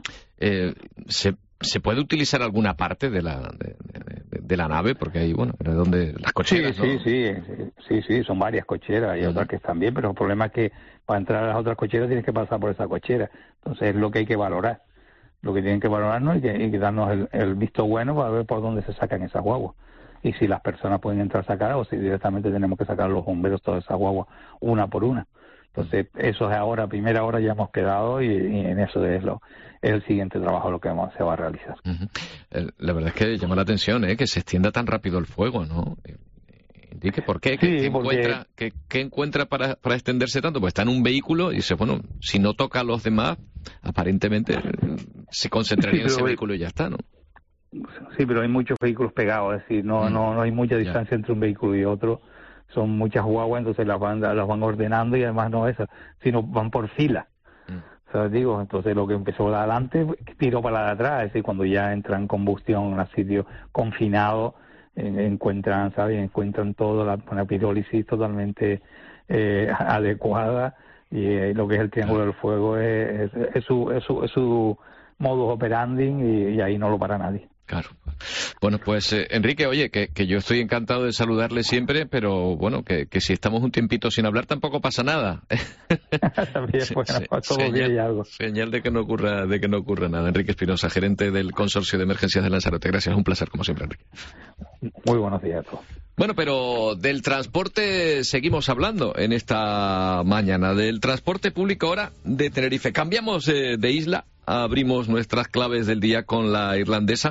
Speaker 1: ¿Se puede utilizar alguna parte de la nave? Porque ahí, bueno, era donde las cocheras,
Speaker 20: Sí, son varias cocheras, hay otras que están bien, pero el problema es que para entrar a las otras cocheras tienes que pasar por esa cochera, entonces es lo que hay que valorar, lo que tienen que valorarnos y que darnos el visto bueno para ver por dónde se sacan esas guaguas, y si las personas pueden entrar a sacar, o si directamente tenemos que sacar los bomberos todas esas guaguas una por una. Entonces, eso es ahora, a primera hora ya hemos quedado, y en eso es el siguiente trabajo lo que se va a realizar.
Speaker 1: La verdad es que llama la atención que se extienda tan rápido el fuego, ¿no? Enrique, ¿por qué?
Speaker 20: Sí,
Speaker 1: ¿Qué encuentra para extenderse tanto? Pues está en un vehículo y dice, bueno, si no toca a los demás, aparentemente se concentraría en ese vehículo y ya está, ¿no?
Speaker 20: Sí, pero hay muchos vehículos pegados, es decir, no hay mucha distancia entre un vehículo y otro. Son muchas guaguas, entonces las van ordenando y además no esas, sino van por fila. ¿Sabes? Digo, entonces lo que empezó de adelante tiró para la de atrás, es decir, cuando ya entran en combustión en un sitio confinado, encuentran todo, una pirólisis totalmente adecuada, y lo que es el Triángulo del Fuego es su modus operandi, y ahí no lo para nadie.
Speaker 1: Claro. Bueno, pues Enrique, oye, que yo estoy encantado de saludarle siempre, pero bueno, que si estamos un tiempito sin hablar tampoco pasa nada.
Speaker 20: También, bueno, todo bien y algo.
Speaker 1: Señal de que no ocurra nada. Enrique Espinosa, gerente del Consorcio de Emergencias de Lanzarote. Gracias, un placer como siempre, Enrique.
Speaker 20: Muy buenos días a todos.
Speaker 1: Bueno, pero del transporte seguimos hablando en esta mañana, del transporte público ahora de Tenerife. Cambiamos de isla, abrimos nuestras claves del día con la irlandesa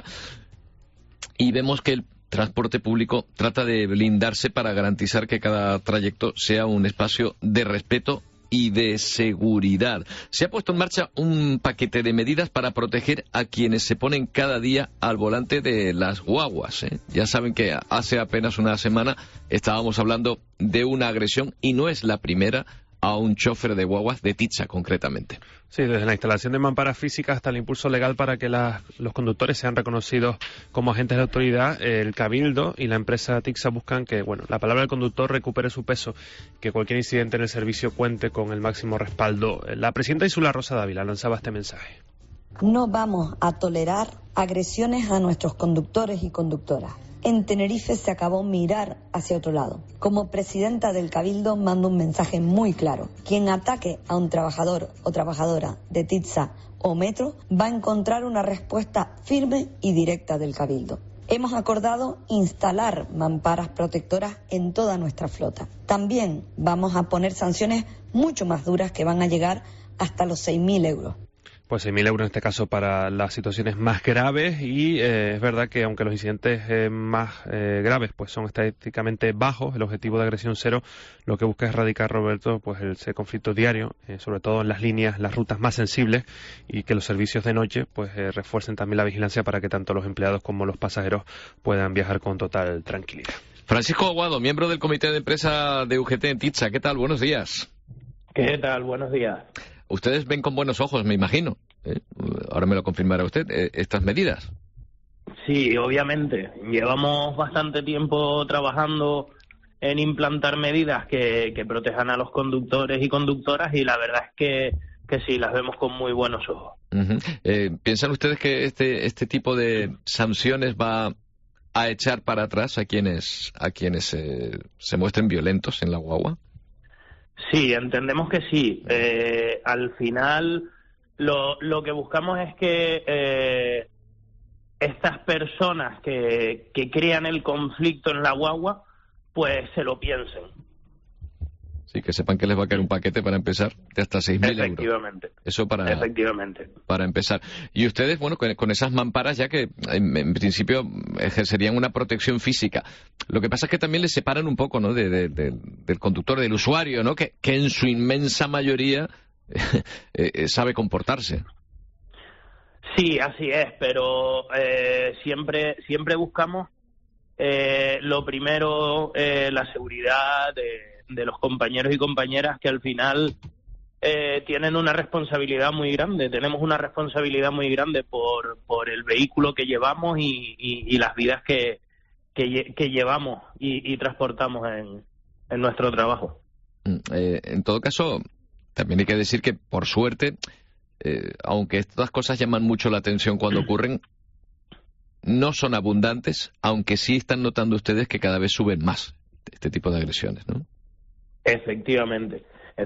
Speaker 1: y vemos que el transporte público trata de blindarse para garantizar que cada trayecto sea un espacio de respeto y de seguridad. Se ha puesto en marcha un paquete de medidas para proteger a quienes se ponen cada día al volante de las guaguas, ¿eh? Ya saben que hace apenas una semana estábamos hablando de una agresión, y no es la primera, a un chofer de guaguas de Titsa, concretamente.
Speaker 2: Sí, desde la instalación de mamparas físicas hasta el impulso legal para que los conductores sean reconocidos como agentes de autoridad, el Cabildo y la empresa Titsa buscan que, bueno, la palabra del conductor recupere su peso, que cualquier incidente en el servicio cuente con el máximo respaldo. La presidenta Isula Rosa Dávila lanzaba este mensaje.
Speaker 16: No vamos a tolerar agresiones a nuestros conductores y conductoras. En Tenerife se acabó mirar hacia otro lado. Como presidenta del Cabildo mando un mensaje muy claro. Quien ataque a un trabajador o trabajadora de Titsa o Metro va a encontrar una respuesta firme y directa del Cabildo. Hemos acordado instalar mamparas protectoras en toda nuestra flota. También vamos a poner sanciones mucho más duras que van a llegar hasta los 6.000 euros.
Speaker 2: Pues 6.000 euros en este caso para las situaciones más graves, y es verdad que aunque los incidentes más graves pues son estadísticamente bajos, el objetivo de agresión cero lo que busca es erradicar, Roberto, pues ese conflicto diario, sobre todo en las líneas, las rutas más sensibles, y que los servicios de noche pues refuercen también la vigilancia para que tanto los empleados como los pasajeros puedan viajar con total tranquilidad.
Speaker 1: Francisco Aguado, miembro del comité de empresa de UGT en Titsa, ¿qué tal? Buenos días.
Speaker 21: ¿Qué tal? Buenos días.
Speaker 1: Ustedes ven con buenos ojos, me imagino, ahora me lo confirmará usted, estas medidas.
Speaker 21: Sí, obviamente. Llevamos bastante tiempo trabajando en implantar medidas que protejan a los conductores y conductoras, y la verdad es que sí, las vemos con muy buenos ojos.
Speaker 1: ¿Piensan ustedes que este tipo de sanciones va a echar para atrás a quienes se muestren violentos en la guagua?
Speaker 21: Sí, entendemos que sí. Al final lo que buscamos es que estas personas que crean el conflicto en la guagua pues se lo piensen.
Speaker 1: Sí, que sepan que les va a caer un paquete para empezar de hasta 6.000 euros.
Speaker 21: Efectivamente.
Speaker 1: Eso
Speaker 21: Efectivamente.
Speaker 1: Para empezar. Y ustedes, bueno, con esas mamparas ya que en principio ejercerían una protección física. Lo que pasa es que también les separan un poco, ¿no?, del conductor, del usuario, ¿no?, que en su inmensa mayoría sabe comportarse.
Speaker 21: Sí, así es, pero siempre buscamos lo primero, la seguridad de los compañeros y compañeras, que al final tienen una responsabilidad muy grande. Tenemos una responsabilidad muy grande por el vehículo que llevamos y las vidas que llevamos y transportamos en nuestro trabajo.
Speaker 1: En todo caso, también hay que decir que, por suerte, aunque estas cosas llaman mucho la atención cuando ocurren, no son abundantes, aunque sí están notando ustedes que cada vez suben más este tipo de agresiones, ¿no?
Speaker 21: Efectivamente.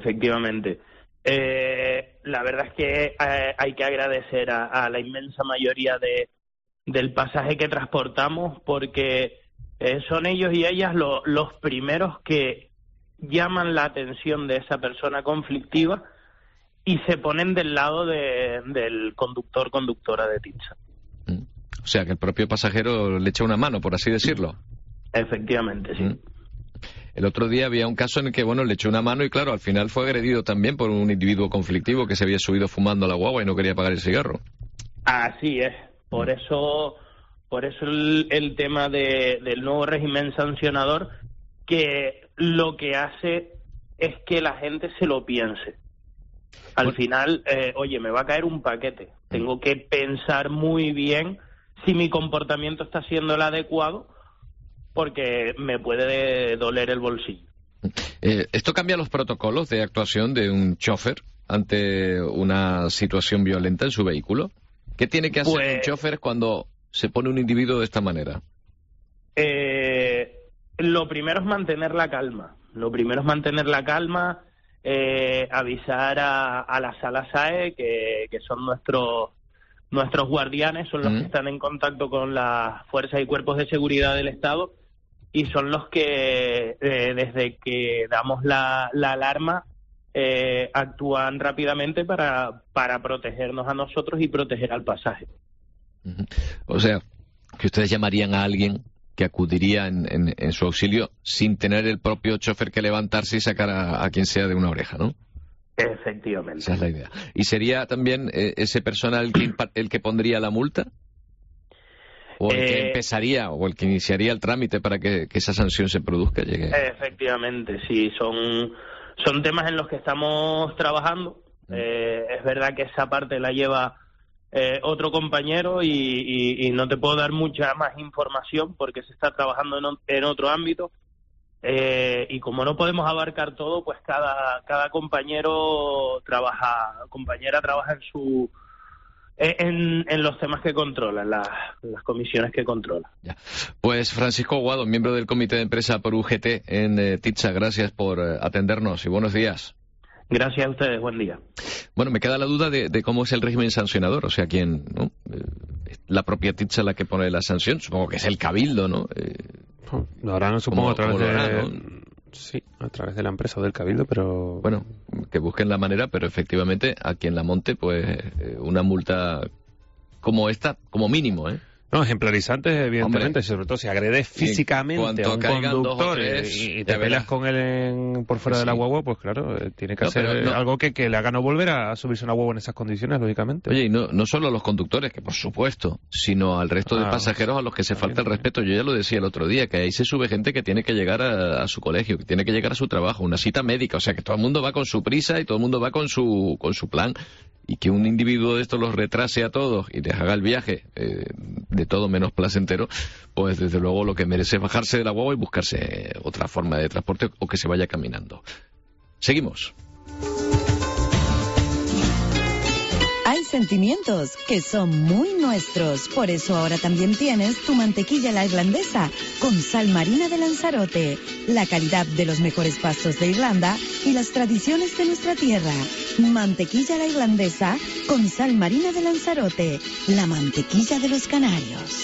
Speaker 21: La verdad es que hay que agradecer a la inmensa mayoría del pasaje que transportamos, porque son ellos y ellas los primeros que llaman la atención de esa persona conflictiva y se ponen del lado del conductora de Titsa.
Speaker 1: O sea, que el propio pasajero le echa una mano, por así decirlo.
Speaker 21: Efectivamente, sí.
Speaker 1: El otro día había un caso en el que, bueno, le echó una mano y, claro, al final fue agredido también por un individuo conflictivo que se había subido fumando a la guagua y no quería pagar el cigarro.
Speaker 21: Así es. Por eso el tema del nuevo régimen sancionador, que lo que hace es que la gente se lo piense. Al final, oye, me va a caer un paquete. Tengo que pensar muy bien si mi comportamiento está siendo el adecuado, porque me puede doler el bolsillo.
Speaker 1: ¿Esto cambia los protocolos de actuación de un chofer ante una situación violenta en su vehículo? ¿Qué tiene que hacer un chofer cuando se pone un individuo de esta manera?
Speaker 21: Lo primero es mantener la calma. Avisar a la sala SAE, que son nuestros guardianes, son los que están en contacto con las fuerzas y cuerpos de seguridad del Estado, y son los que, desde que damos la alarma, actúan rápidamente para protegernos a nosotros y proteger al pasaje.
Speaker 1: O sea, que ustedes llamarían a alguien que acudiría en su auxilio sin tener el propio chofer que levantarse y sacar a quien sea de una oreja, ¿no?
Speaker 21: Efectivamente.
Speaker 1: Esa es la idea. ¿Y sería también ese personal el que pondría la multa? ¿O el que empezaría, o el que iniciaría el trámite para que esa sanción se produzca?
Speaker 21: Efectivamente, sí. Son temas en los que estamos trabajando. Es verdad que esa parte la lleva otro compañero y no te puedo dar mucha más información porque se está trabajando en otro ámbito. Y como no podemos abarcar todo, pues cada compañera trabaja en los temas que controla, en las comisiones que controla.
Speaker 1: Ya. Pues Francisco Aguado, miembro del Comité de Empresa por UGT en TITSA, gracias por atendernos y buenos días.
Speaker 21: Gracias a ustedes, buen día.
Speaker 1: Bueno, me queda la duda de cómo es el régimen sancionador, o sea, quién, ¿no? La propia TITSA la que pone la sanción, supongo que es el Cabildo, ¿no?
Speaker 2: Lo harán, supongo, a través
Speaker 1: ¿no?
Speaker 2: Sí, a través de la empresa o del Cabildo, pero...
Speaker 1: Bueno, que busquen la manera, pero efectivamente a quien la monte, pues una multa como esta, como mínimo, ¿eh?
Speaker 2: No, ejemplarizantes, evidentemente, sobre todo si agredes físicamente a un conductor y te peleas con él por fuera de la guagua, pues claro, tiene que hacer algo que le haga no volver a subirse a una guagua en esas condiciones, lógicamente.
Speaker 1: Oye, y no solo a los conductores, que por supuesto, sino al resto de pasajeros a los que se falta el respeto. Yo ya lo decía el otro día, que ahí se sube gente que tiene que llegar a su colegio, que tiene que llegar a su trabajo, una cita médica, o sea que todo el mundo va con su prisa y todo el mundo va con su plan. Y que un individuo de estos los retrase a todos y les haga el viaje de todo menos placentero, pues desde luego lo que merece es bajarse de la guagua y buscarse otra forma de transporte o que se vaya caminando. Seguimos.
Speaker 6: Hay sentimientos que son muy nuestros, por eso ahora también tienes tu mantequilla la irlandesa con sal marina de Lanzarote, la calidad de los mejores pastos de Irlanda y las tradiciones de nuestra tierra. Mantequilla la irlandesa con sal marina de Lanzarote, la mantequilla de los canarios.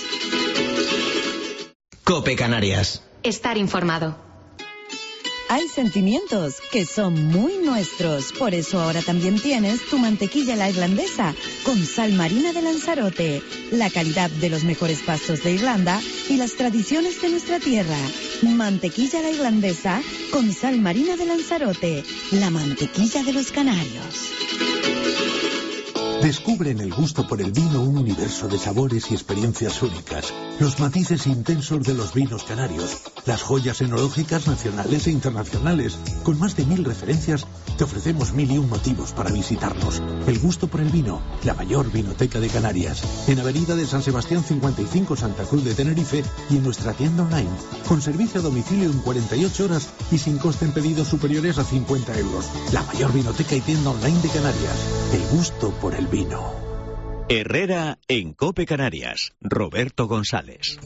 Speaker 3: COPE Canarias.
Speaker 13: Estar informado.
Speaker 6: Hay sentimientos que son muy nuestros, por eso ahora también tienes tu mantequilla la irlandesa con sal marina de Lanzarote, la calidad de los mejores pastos de Irlanda y las tradiciones de nuestra tierra. Mantequilla la irlandesa con sal marina de Lanzarote, la mantequilla de los canarios.
Speaker 22: Descubre en el gusto por el vino un universo de sabores y experiencias únicas. Los matices intensos de los vinos canarios, las joyas enológicas nacionales e internacionales. Con más de 1000 referencias, te ofrecemos 1001 motivos para visitarnos. El gusto por el vino, la mayor vinoteca de Canarias. En Avenida de San Sebastián 55, Santa Cruz de Tenerife, y en nuestra tienda online. Con servicio a domicilio en 48 horas y sin coste en pedidos superiores a 50 euros. La mayor vinoteca y tienda online de Canarias. El gusto por el vino.
Speaker 4: Herrera en COPE Canarias. Roberto González.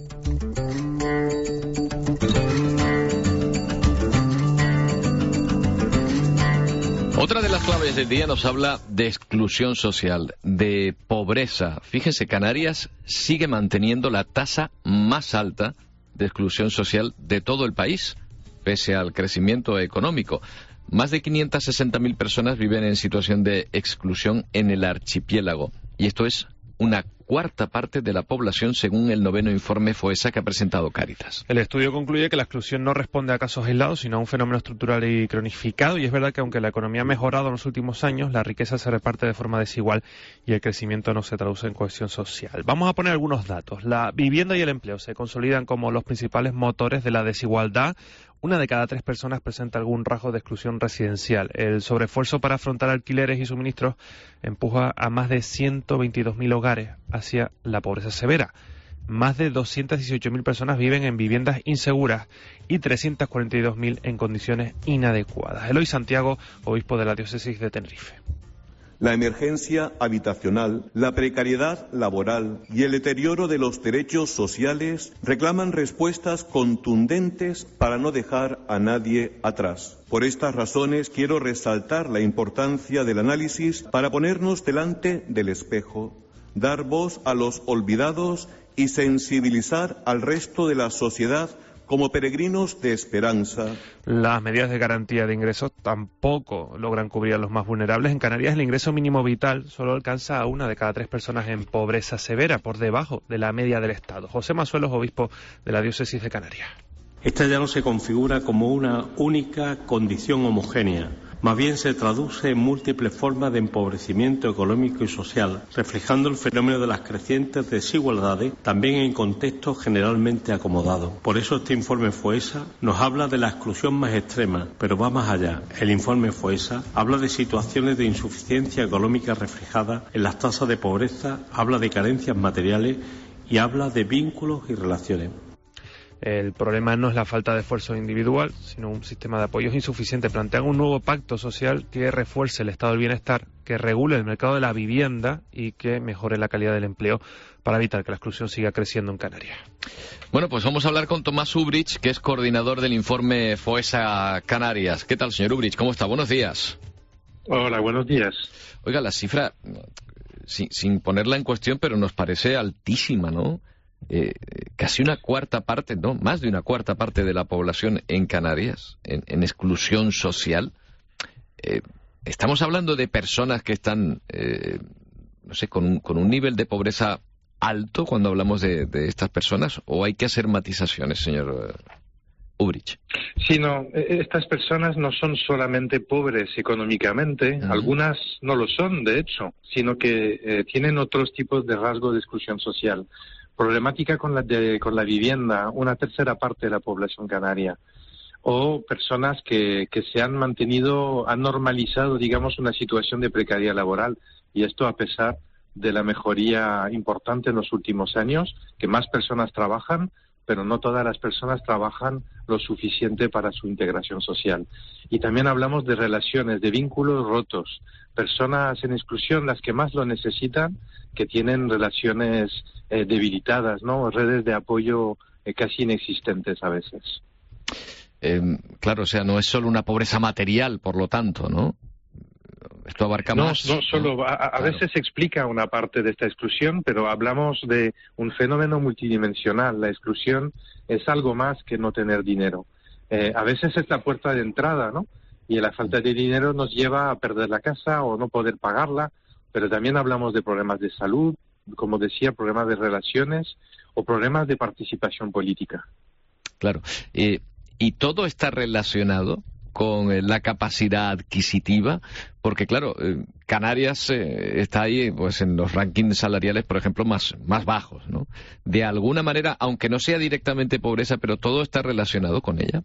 Speaker 1: Otra de las claves del día nos habla de exclusión social, de pobreza. Fíjese, Canarias sigue manteniendo la tasa más alta de exclusión social de todo el país, pese al crecimiento económico. Más de 560.000 personas viven en situación de exclusión en el archipiélago. Y esto es una cuarta parte de la población, según el 9º informe FOESA que ha presentado Cáritas.
Speaker 2: El estudio concluye que la exclusión no responde a casos aislados, sino a un fenómeno estructural y cronificado, y es verdad que aunque la economía ha mejorado en los últimos años, la riqueza se reparte de forma desigual y el crecimiento no se traduce en cohesión social. Vamos a poner algunos datos. La vivienda y el empleo se consolidan como los principales motores de la desigualdad. 1 de cada 3 personas presenta algún rasgo de exclusión residencial. El sobreesfuerzo para afrontar alquileres y suministros empuja a más de 122.000 hogares hacia la pobreza severa. Más de 218.000 personas viven en viviendas inseguras y 342.000 en condiciones inadecuadas. Eloy Santiago, obispo de la diócesis de Tenerife.
Speaker 3: La emergencia habitacional, la precariedad laboral y el deterioro de los derechos sociales reclaman respuestas contundentes para no dejar a nadie atrás. Por estas razones quiero resaltar la importancia del análisis para ponernos delante del espejo, dar voz a los olvidados y sensibilizar al resto de la sociedad como peregrinos de esperanza.
Speaker 2: Las medidas de garantía de ingresos tampoco logran cubrir a los más vulnerables. En Canarias el ingreso mínimo vital solo alcanza a 1 de cada 3 personas en pobreza severa, por debajo de la media del Estado. José Masuelos, obispo de la diócesis de Canarias.
Speaker 8: Esta ya no se configura como una única condición homogénea. Más bien se traduce en múltiples formas de empobrecimiento económico y social, reflejando el fenómeno de las crecientes desigualdades, también en contextos generalmente acomodados. Por eso este informe FOESA nos habla de la exclusión más extrema, pero va más allá. El informe FOESA habla de situaciones de insuficiencia económica reflejadas en las tasas de pobreza, habla de carencias materiales y habla de vínculos y relaciones.
Speaker 2: El problema no es la falta de esfuerzo individual, sino un sistema de apoyos insuficiente. Plantean un nuevo pacto social que refuerce el estado del bienestar, que regule el mercado de la vivienda y que mejore la calidad del empleo para evitar que la exclusión siga creciendo en Canarias.
Speaker 1: Bueno, pues vamos a hablar con Tomás Ubrich, que es coordinador del informe FOESA Canarias. ¿Qué tal, señor Ubrich? ¿Cómo está? Buenos días.
Speaker 23: Hola, buenos días.
Speaker 1: Oiga, la cifra, sin ponerla en cuestión, pero nos parece altísima, ¿no? Casi una cuarta parte, no, más de una cuarta parte de la población en Canarias, en exclusión social. Estamos hablando de personas que están, no sé, con un nivel de pobreza alto cuando hablamos de estas personas, ¿o hay que hacer matizaciones, señor Ubrich?
Speaker 23: Sí, no, estas personas no son solamente pobres económicamente, algunas no lo son, de hecho, sino que tienen otros tipos de rasgos de exclusión social. Problemática con la vivienda, 1/3 parte de la población canaria, o personas que se han mantenido, han normalizado, digamos, una situación de precariedad laboral, y esto a pesar de la mejoría importante en los últimos años, que más personas trabajan, pero no todas las personas trabajan lo suficiente para su integración social. Y también hablamos de relaciones, de vínculos rotos, personas en exclusión, las que más lo necesitan, que tienen relaciones debilitadas, ¿no? Redes de apoyo casi inexistentes a veces.
Speaker 1: Claro, o sea, no es solo una pobreza material, por lo tanto, ¿no? Esto abarca más.
Speaker 23: No solo, a veces se explica una parte de esta exclusión, pero hablamos de un fenómeno multidimensional. La exclusión es algo más que no tener dinero. A veces es la puerta de entrada, ¿no? Y la falta de dinero nos lleva a perder la casa o no poder pagarla, pero también hablamos de problemas de salud, como decía, problemas de relaciones o problemas de participación política.
Speaker 1: Claro. Y todo está relacionado con la capacidad adquisitiva, porque claro, Canarias está ahí pues en los rankings salariales, por ejemplo, más bajos, ¿no? De alguna manera, aunque no sea directamente pobreza, pero todo está relacionado con ella.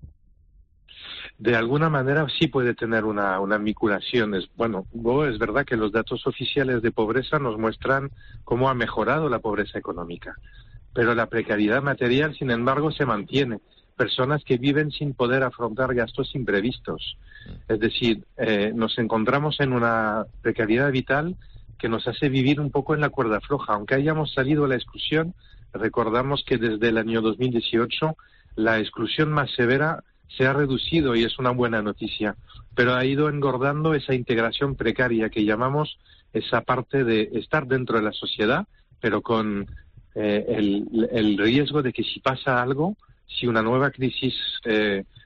Speaker 23: De alguna manera sí puede tener una vinculación. Es verdad que los datos oficiales de pobreza nos muestran cómo ha mejorado la pobreza económica, pero la precariedad material, sin embargo, se mantiene. Personas que viven sin poder afrontar gastos imprevistos. Es decir, nos encontramos en una precariedad vital que nos hace vivir un poco en la cuerda floja. Aunque hayamos salido de la exclusión, recordamos que desde el año 2018 la exclusión más severa se ha reducido y es una buena noticia, pero ha ido engordando esa integración precaria que llamamos esa parte de estar dentro de la sociedad, pero con el riesgo de que si pasa algo, si una nueva crisis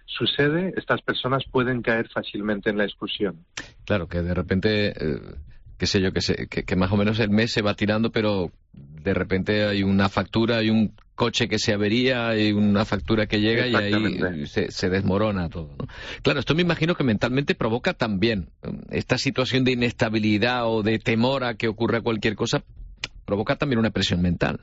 Speaker 23: sucede, estas personas pueden caer fácilmente en la exclusión.
Speaker 1: Claro, que de repente qué sé yo, que más o menos el mes se va tirando, pero de repente hay una factura, hay un coche que se avería, hay una factura que llega y ahí se desmorona todo, ¿no? Claro, esto me imagino que mentalmente provoca también esta situación de inestabilidad o de temor a que ocurra cualquier cosa, provoca también una presión mental.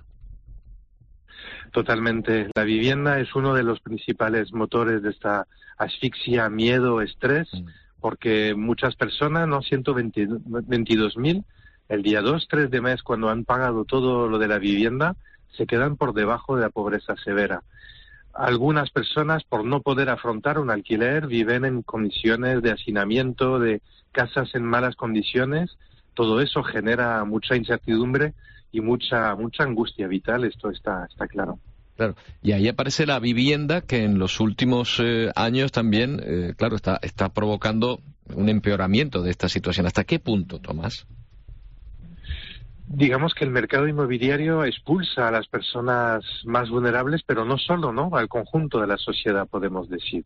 Speaker 23: Totalmente. La vivienda es uno de los principales motores de esta asfixia, miedo, estrés, porque muchas personas, ¿no? 122.000, el día 2-3 de mes, cuando han pagado todo lo de la vivienda, se quedan por debajo de la pobreza severa. Algunas personas, por no poder afrontar un alquiler, viven en condiciones de hacinamiento, de casas en malas condiciones. Todo eso genera mucha incertidumbre y mucha angustia vital, esto está claro.
Speaker 1: Claro, y ahí aparece la vivienda que en los últimos años también, claro, está provocando un empeoramiento de esta situación. ¿Hasta qué punto, Tomás?
Speaker 23: Digamos que el mercado inmobiliario expulsa a las personas más vulnerables, pero no solo, ¿no? Al conjunto de la sociedad, podemos decir.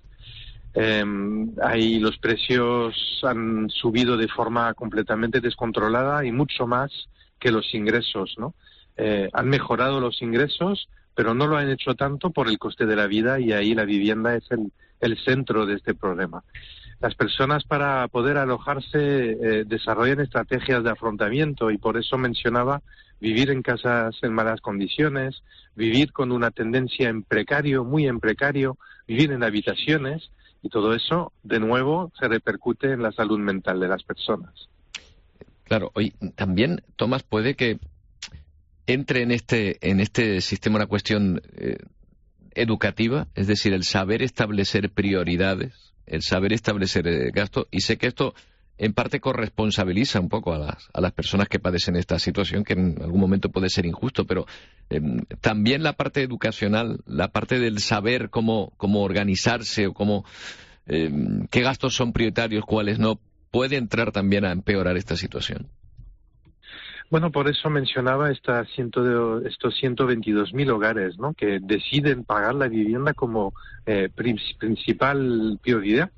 Speaker 23: Ahí los precios han subido de forma completamente descontrolada y mucho más que los ingresos, ¿no? Han mejorado los ingresos, pero no lo han hecho tanto por el coste de la vida, y ahí la vivienda es el centro de este problema. Las personas, para poder alojarse, desarrollan estrategias de afrontamiento, y por eso mencionaba vivir en casas en malas condiciones, vivir con una tendencia en precario, muy en precario, vivir en habitaciones, y todo eso, de nuevo, se repercute en la salud mental de las personas.
Speaker 1: Claro, hoy también, Tomás, puede que entre en este sistema una cuestión educativa, es decir, el saber establecer prioridades, el saber establecer gastos, y sé que esto en parte corresponsabiliza un poco a las personas que padecen esta situación, que en algún momento puede ser injusto, pero también la parte educacional, la parte del saber cómo organizarse o qué gastos son prioritarios, cuáles no, puede entrar también a empeorar esta situación.
Speaker 23: Bueno, por eso mencionaba estos 122.000 hogares, ¿no?, que deciden pagar la vivienda como principal prioridad,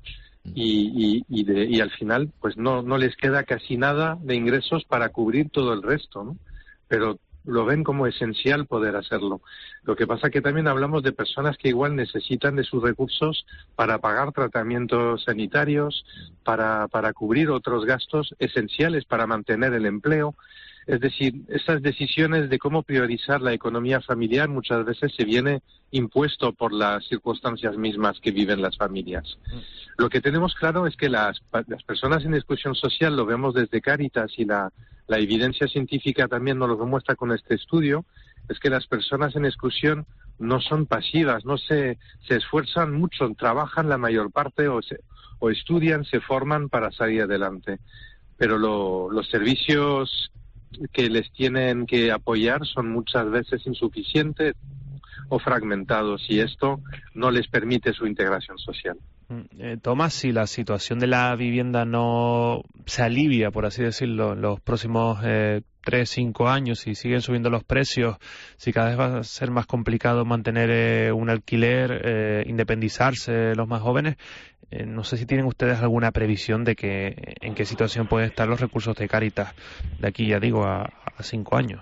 Speaker 23: y al final pues no les queda casi nada de ingresos para cubrir todo el resto, ¿no? Pero lo ven como esencial poder hacerlo. Lo que pasa que también hablamos de personas que igual necesitan de sus recursos para pagar tratamientos sanitarios, para cubrir otros gastos esenciales para mantener el empleo. Es decir, esas decisiones de cómo priorizar la economía familiar muchas veces se viene impuesto por las circunstancias mismas que viven las familias. Lo que tenemos claro es que las personas en exclusión social, lo vemos desde Cáritas, y la evidencia científica también nos lo demuestra con este estudio, es que las personas en exclusión no son pasivas, no se esfuerzan mucho, trabajan la mayor parte o estudian, se forman para salir adelante. Pero los servicios que les tienen que apoyar son muchas veces insuficientes o fragmentados, y esto no les permite su integración social.
Speaker 2: Tomás, si la situación de la vivienda no se alivia, por así decirlo, en los próximos 3-5 años, si siguen subiendo los precios, si cada vez va a ser más complicado mantener un alquiler, independizarse los más jóvenes, no sé si tienen ustedes alguna previsión de en qué situación pueden estar los recursos de Cáritas de aquí, ya digo, a 5 años.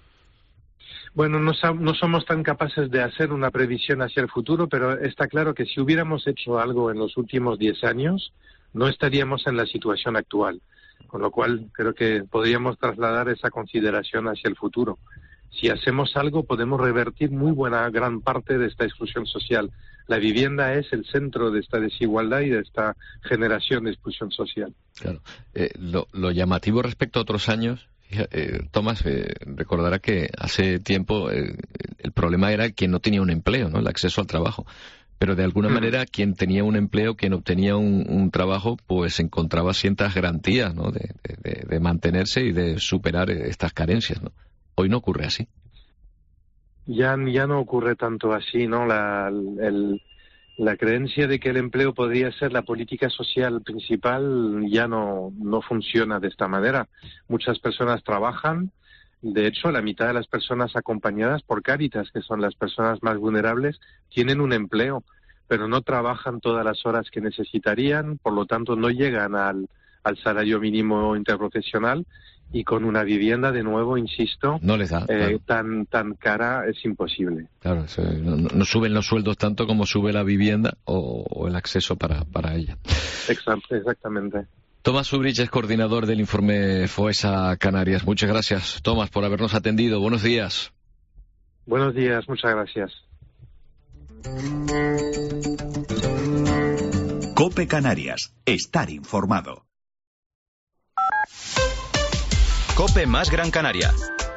Speaker 23: Bueno, no somos tan capaces de hacer una previsión hacia el futuro, pero está claro que si hubiéramos hecho algo en los últimos 10 años, no estaríamos en la situación actual. Con lo cual, creo que podríamos trasladar esa consideración hacia el futuro. Si hacemos algo, podemos revertir gran parte de esta exclusión social. La vivienda es el centro de esta desigualdad y de esta generación de exclusión social.
Speaker 1: Claro. Lo llamativo respecto a otros años, Tomás, recordará que hace tiempo el problema era quien no tenía un empleo, ¿no?, el acceso al trabajo. Pero de alguna manera quien tenía un empleo, quien obtenía un trabajo, pues encontraba ciertas garantías, ¿no?, de mantenerse y de superar estas carencias, ¿no? Hoy no ocurre así.
Speaker 23: Ya no ocurre tanto así, ¿no? La creencia de que el empleo podría ser la política social principal ya no funciona de esta manera. Muchas personas trabajan. De hecho, la mitad de las personas acompañadas por Cáritas, que son las personas más vulnerables, tienen un empleo, pero no trabajan todas las horas que necesitarían, por lo tanto no llegan al salario mínimo interprofesional, y con una vivienda, de nuevo, insisto,
Speaker 1: no les da, claro.
Speaker 23: tan cara es imposible.
Speaker 1: Claro, no suben los sueldos tanto como sube la vivienda o el acceso para ella.
Speaker 23: Exactamente.
Speaker 1: Tomás Zubrich es coordinador del informe FOESA Canarias. Muchas gracias, Tomás, por habernos atendido. Buenos días.
Speaker 23: Buenos días, muchas gracias.
Speaker 4: COPE Canarias. Estar informado.
Speaker 7: COPE más Gran Canaria.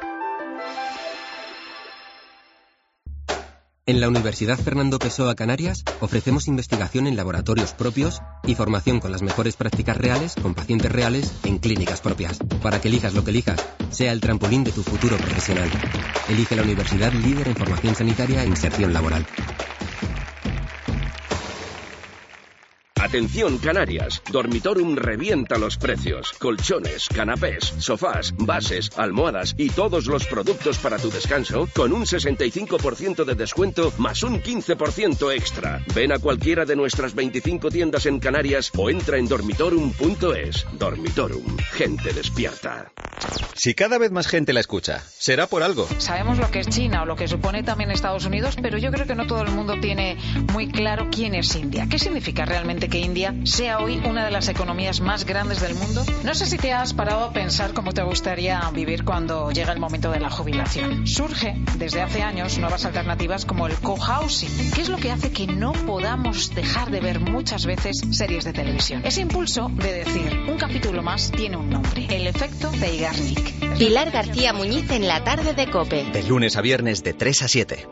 Speaker 9: En la Universidad Fernando Pessoa Canarias ofrecemos investigación en laboratorios propios y formación con las mejores prácticas reales con pacientes reales en clínicas propias. Para que elijas lo que elijas, sea el trampolín de tu futuro profesional. Elige la universidad líder en formación sanitaria e inserción laboral.
Speaker 10: Atención Canarias, Dormitorum revienta los precios. Colchones, canapés, sofás, bases, almohadas y todos los productos para tu descanso con un 65% de descuento más un 15% extra. Ven a cualquiera de nuestras 25 tiendas en Canarias o entra en dormitorum.es. Dormitorum, gente despierta.
Speaker 7: Si cada vez más gente la escucha, será por algo.
Speaker 12: Sabemos lo que es China o lo que supone también Estados Unidos, pero yo creo que no todo el mundo tiene muy claro quién es India. ¿Qué significa realmente que India sea hoy una de las economías más grandes del mundo? No sé si te has parado a pensar cómo te gustaría vivir cuando llega el momento de la jubilación. Surge desde hace años nuevas alternativas como el cohousing, que es lo que hace que no podamos dejar de ver muchas veces series de televisión. Ese impulso de decir, un capítulo más tiene un nombre, el efecto Zeigarnik.
Speaker 13: Pilar García Muñiz en la tarde de COPE.
Speaker 7: De lunes a viernes de 3 a 7.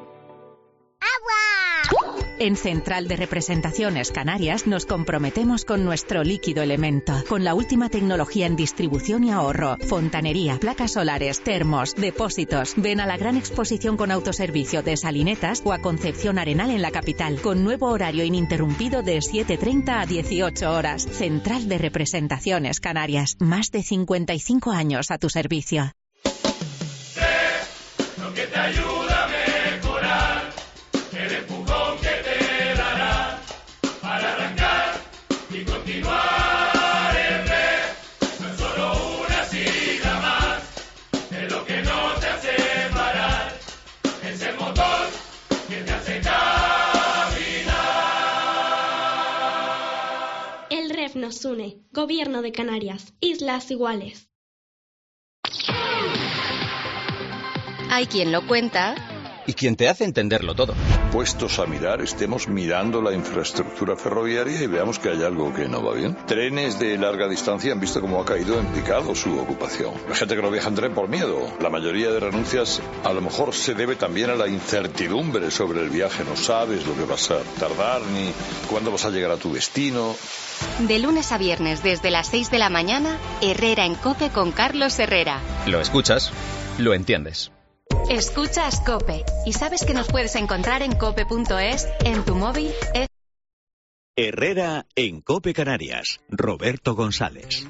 Speaker 6: En Central de Representaciones Canarias nos comprometemos con nuestro líquido elemento, con la última tecnología en distribución y ahorro, fontanería, placas solares, termos, depósitos. Ven a la gran exposición con autoservicio de Salinetas o a Concepción Arenal en la capital, con nuevo horario ininterrumpido de 7:30 a 18 horas. Central de Representaciones Canarias, más de 55 años a tu servicio.
Speaker 24: Lo que te ayuda a mejorar, el empujón que te dará para arrancar y continuar en vez. No es solo una sigla más, es lo que no te hace parar, es el motor que te hace caminar.
Speaker 25: El REF nos une, Gobierno de Canarias, Islas Iguales.
Speaker 13: Hay quien lo cuenta
Speaker 7: Y quien te hace entenderlo todo.
Speaker 26: Puestos a mirar, estemos mirando la infraestructura ferroviaria y veamos que hay algo que no va bien. Trenes de larga distancia han visto cómo ha caído en picado su ocupación. La gente que no viaja en tren por miedo. La mayoría de renuncias a lo mejor se debe también a la incertidumbre sobre el viaje. No sabes lo que vas a tardar ni cuándo vas a llegar a tu destino.
Speaker 13: De lunes a viernes desde las 6 de la mañana, Herrera en COPE con Carlos Herrera.
Speaker 7: Lo escuchas, lo entiendes.
Speaker 13: Escuchas COPE y sabes que nos puedes encontrar en cope.es, en tu móvil.
Speaker 4: Herrera en COPE Canarias. Roberto González.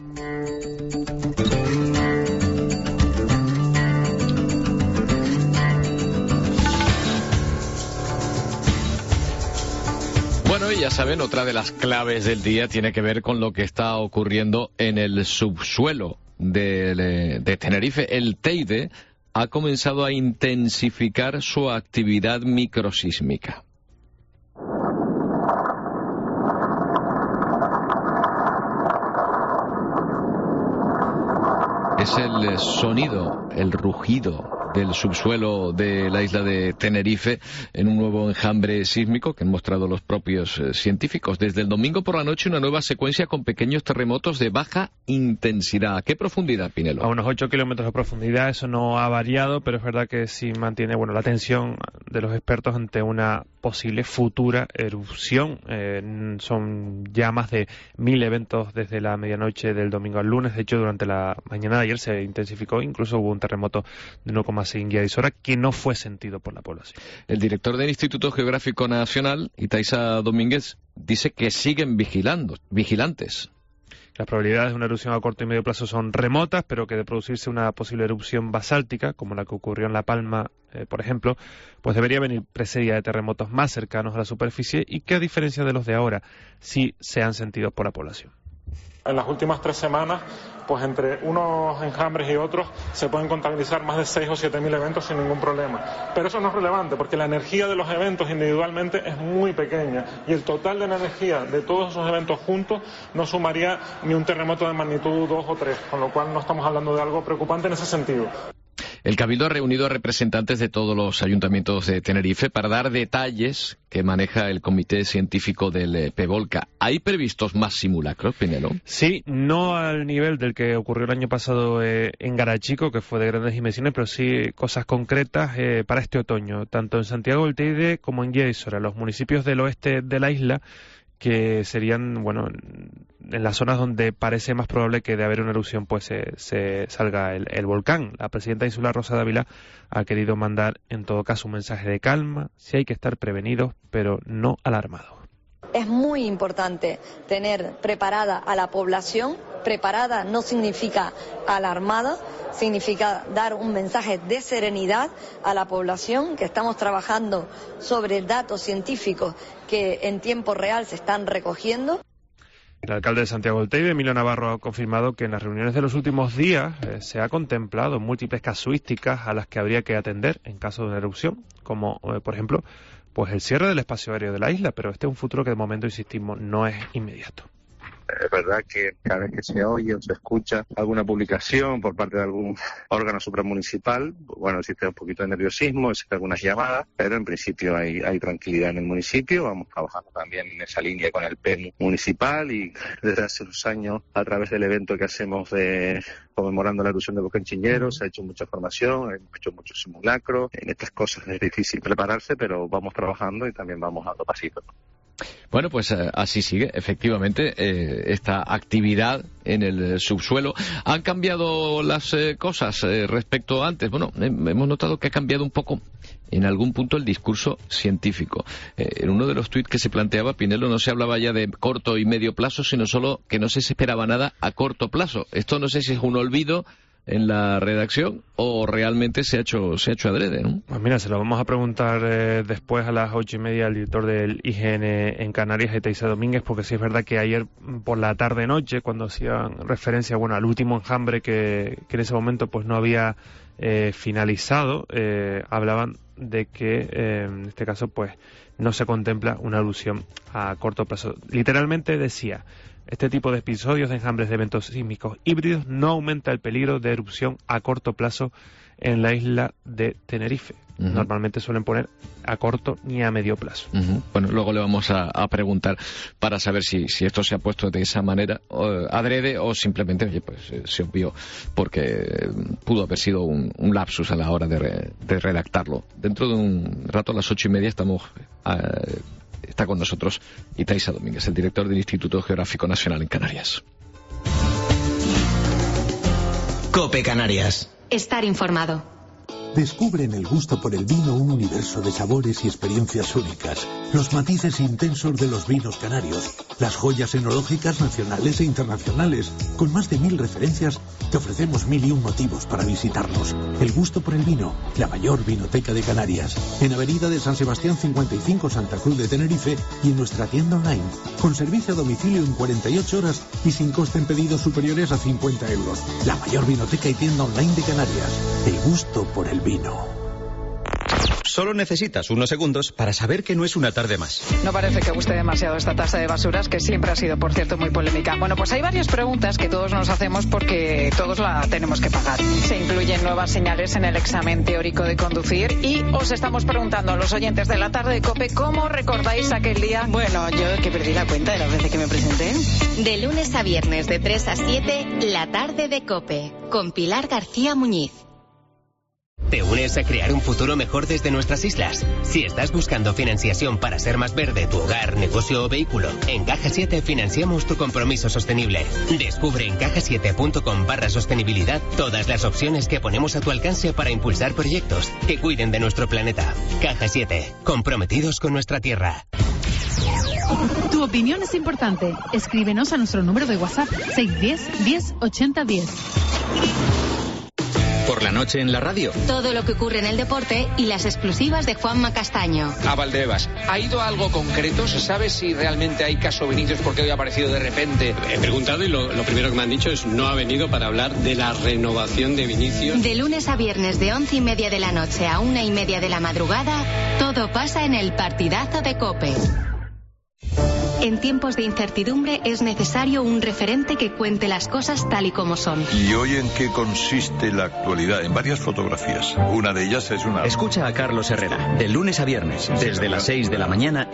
Speaker 1: Bueno, y ya saben, otra de las claves del día tiene que ver con lo que está ocurriendo en el subsuelo de Tenerife. El Teide ha comenzado a intensificar su actividad microsísmica. Es el sonido, el rugido del subsuelo de la isla de Tenerife en un nuevo enjambre sísmico que han mostrado los propios científicos. Desde el domingo por la noche una nueva secuencia con pequeños terremotos de baja intensidad. ¿A qué profundidad, Pinelo?
Speaker 2: A unos 8 kilómetros de profundidad. Eso no ha variado, pero es verdad que sí mantiene la atención de los expertos ante una posible futura erupción. Son ya más de 1000 eventos desde la medianoche del domingo al lunes. De hecho, durante la mañana de ayer se intensificó. Incluso hubo un terremoto de 1,6 Guiadisora que no fue sentido por la población.
Speaker 1: El director del Instituto Geográfico Nacional, Itaiza Domínguez, dice que siguen vigilantes.
Speaker 2: Las probabilidades de una erupción a corto y medio plazo son remotas, pero que de producirse una posible erupción basáltica, como la que ocurrió en La Palma, por ejemplo, pues debería venir precedida de terremotos más cercanos a la superficie y que, a diferencia de los de ahora, sí sean sentidos por la población.
Speaker 5: En las últimas 3 semanas, pues entre unos enjambres y otros se pueden contabilizar más de 6 o 7 mil eventos sin ningún problema. Pero eso no es relevante porque la energía de los eventos individualmente es muy pequeña y el total de la energía de todos esos eventos juntos no sumaría ni un terremoto de magnitud 2 o 3, con lo cual no estamos hablando de algo preocupante en ese sentido.
Speaker 1: El Cabildo ha reunido a representantes de todos los ayuntamientos de Tenerife para dar detalles que maneja el comité científico del PEVOLCA. ¿Hay previstos más simulacros, Pinelo?
Speaker 2: Sí, no al nivel del que ocurrió el año pasado en Garachico, que fue de grandes dimensiones, pero sí cosas concretas para este otoño, tanto en Santiago del Teide como en Guía los municipios del oeste de la isla, que serían, bueno, en las zonas donde parece más probable que de haber una erupción pues se salga el volcán. La presidenta insular Rosa Dávila ha querido mandar en todo caso un mensaje de calma, sí hay que estar prevenidos, pero no alarmados.
Speaker 16: Es muy importante tener preparada a la población. Preparada no significa alarmada, significa dar un mensaje de serenidad a la población, que estamos trabajando sobre datos científicos que en tiempo real se están recogiendo.
Speaker 2: El alcalde de Santiago del Teide, Emilio Navarro, ha confirmado que en las reuniones de los últimos días se ha contemplado múltiples casuísticas a las que habría que atender en caso de una erupción, como por ejemplo pues el cierre del espacio aéreo de la isla, pero este es un futuro que de momento, insistimos, no es inmediato.
Speaker 23: Es verdad que cada vez que se oye o se escucha alguna publicación por parte de algún órgano supramunicipal, bueno, existe un poquito de nerviosismo, existe algunas llamadas, pero en principio hay tranquilidad en el municipio. Vamos trabajando también en esa línea con el PEM municipal y desde hace unos años, a través del evento que hacemos de conmemorando la erupción del volcán Chiñero, se ha hecho mucha formación, hemos hecho muchos simulacros. En estas cosas es difícil prepararse, pero vamos trabajando y también vamos dando pasitos.
Speaker 1: Bueno, pues así sigue, efectivamente, esta actividad en el subsuelo. ¿Han cambiado las cosas respecto a antes? Bueno, hemos notado que ha cambiado un poco en algún punto el discurso científico. En uno de los tuits que se planteaba, Pinelo, no se hablaba ya de corto y medio plazo, sino solo que no se esperaba nada a corto plazo. Esto no sé si es un olvido en la redacción o realmente se ha hecho adrede, ¿no?
Speaker 2: Pues mira, se lo vamos a preguntar después a las 8:30 al director del IGN en Canarias, Eteisa Domínguez, porque sí es verdad que ayer por la tarde-noche, cuando hacían referencia, bueno, al último enjambre que en ese momento pues no había finalizado, hablaban de que en este caso pues no se contempla una erupción a corto plazo. Literalmente decía: este tipo de episodios de enjambres de eventos sísmicos híbridos no aumenta el peligro de erupción a corto plazo en la isla de Tenerife. Normalmente suelen poner a corto ni a medio plazo.
Speaker 1: Bueno, luego le vamos a preguntar para saber si esto se ha puesto de esa manera adrede o simplemente, oye, pues se obvió porque pudo haber sido un lapsus a la hora de redactarlo. Dentro de un rato, a las 8:30, está con nosotros Eteisa Domínguez, el director del Instituto Geográfico Nacional en Canarias.
Speaker 4: COPE Canarias.
Speaker 13: Estar informado.
Speaker 22: Descubre en el gusto por el vino un universo de sabores y experiencias únicas, los matices intensos de los vinos canarios, las joyas enológicas nacionales e internacionales. Con más de 1000 referencias, te ofrecemos 1001 motivos para visitarnos. El gusto por el vino, la mayor vinoteca de Canarias. En Avenida de San Sebastián 55, Santa Cruz de Tenerife, y en nuestra tienda online, con servicio a domicilio en 48 horas y sin coste en pedidos superiores a 50 euros. La mayor vinoteca y tienda online de Canarias. El gusto por el vino.
Speaker 7: Solo necesitas unos segundos para saber que no es una tarde más.
Speaker 12: No parece que guste demasiado esta tasa de basuras, que siempre ha sido, por cierto, muy polémica. Bueno, pues hay varias preguntas que todos nos hacemos porque todos la tenemos que pagar. Se incluyen nuevas señales en el examen teórico de conducir y os estamos preguntando a los oyentes de la tarde de COPE cómo recordáis aquel día. Bueno, yo que perdí la cuenta de las veces que me presenté.
Speaker 13: De lunes a viernes de 3 a 7, la tarde de COPE, con Pilar García Muñiz.
Speaker 9: ¿Te unes a crear un futuro mejor desde nuestras islas? Si estás buscando financiación para ser más verde tu hogar, negocio o vehículo, en Caja 7 financiamos tu compromiso sostenible. Descubre en cajasiete.com/sostenibilidad todas las opciones que ponemos a tu alcance para impulsar proyectos que cuiden de nuestro planeta. Caja 7, comprometidos con nuestra tierra.
Speaker 11: Tu opinión es importante. Escríbenos a nuestro número de WhatsApp 610 10 80 10.
Speaker 7: por la noche en la radio.
Speaker 13: Todo lo que ocurre en el deporte y las exclusivas de Juanma Castaño.
Speaker 14: A Valdebebas, ¿ha ido a algo concreto? ¿Se sabe si realmente hay caso Vinicius porque hoy ha aparecido de repente?
Speaker 15: He preguntado y lo primero que me han dicho es no ha venido para hablar de la renovación de Vinicius.
Speaker 13: De lunes a viernes de 11:30 de la noche a 1:30 de la madrugada, todo pasa en el partidazo de COPE. En tiempos de incertidumbre es necesario un referente que cuente las cosas tal y como son.
Speaker 26: ¿Y hoy en qué consiste la actualidad? En varias fotografías. Una de ellas es una...
Speaker 7: Escucha a Carlos Herrera, de lunes a viernes, desde las 6 de la mañana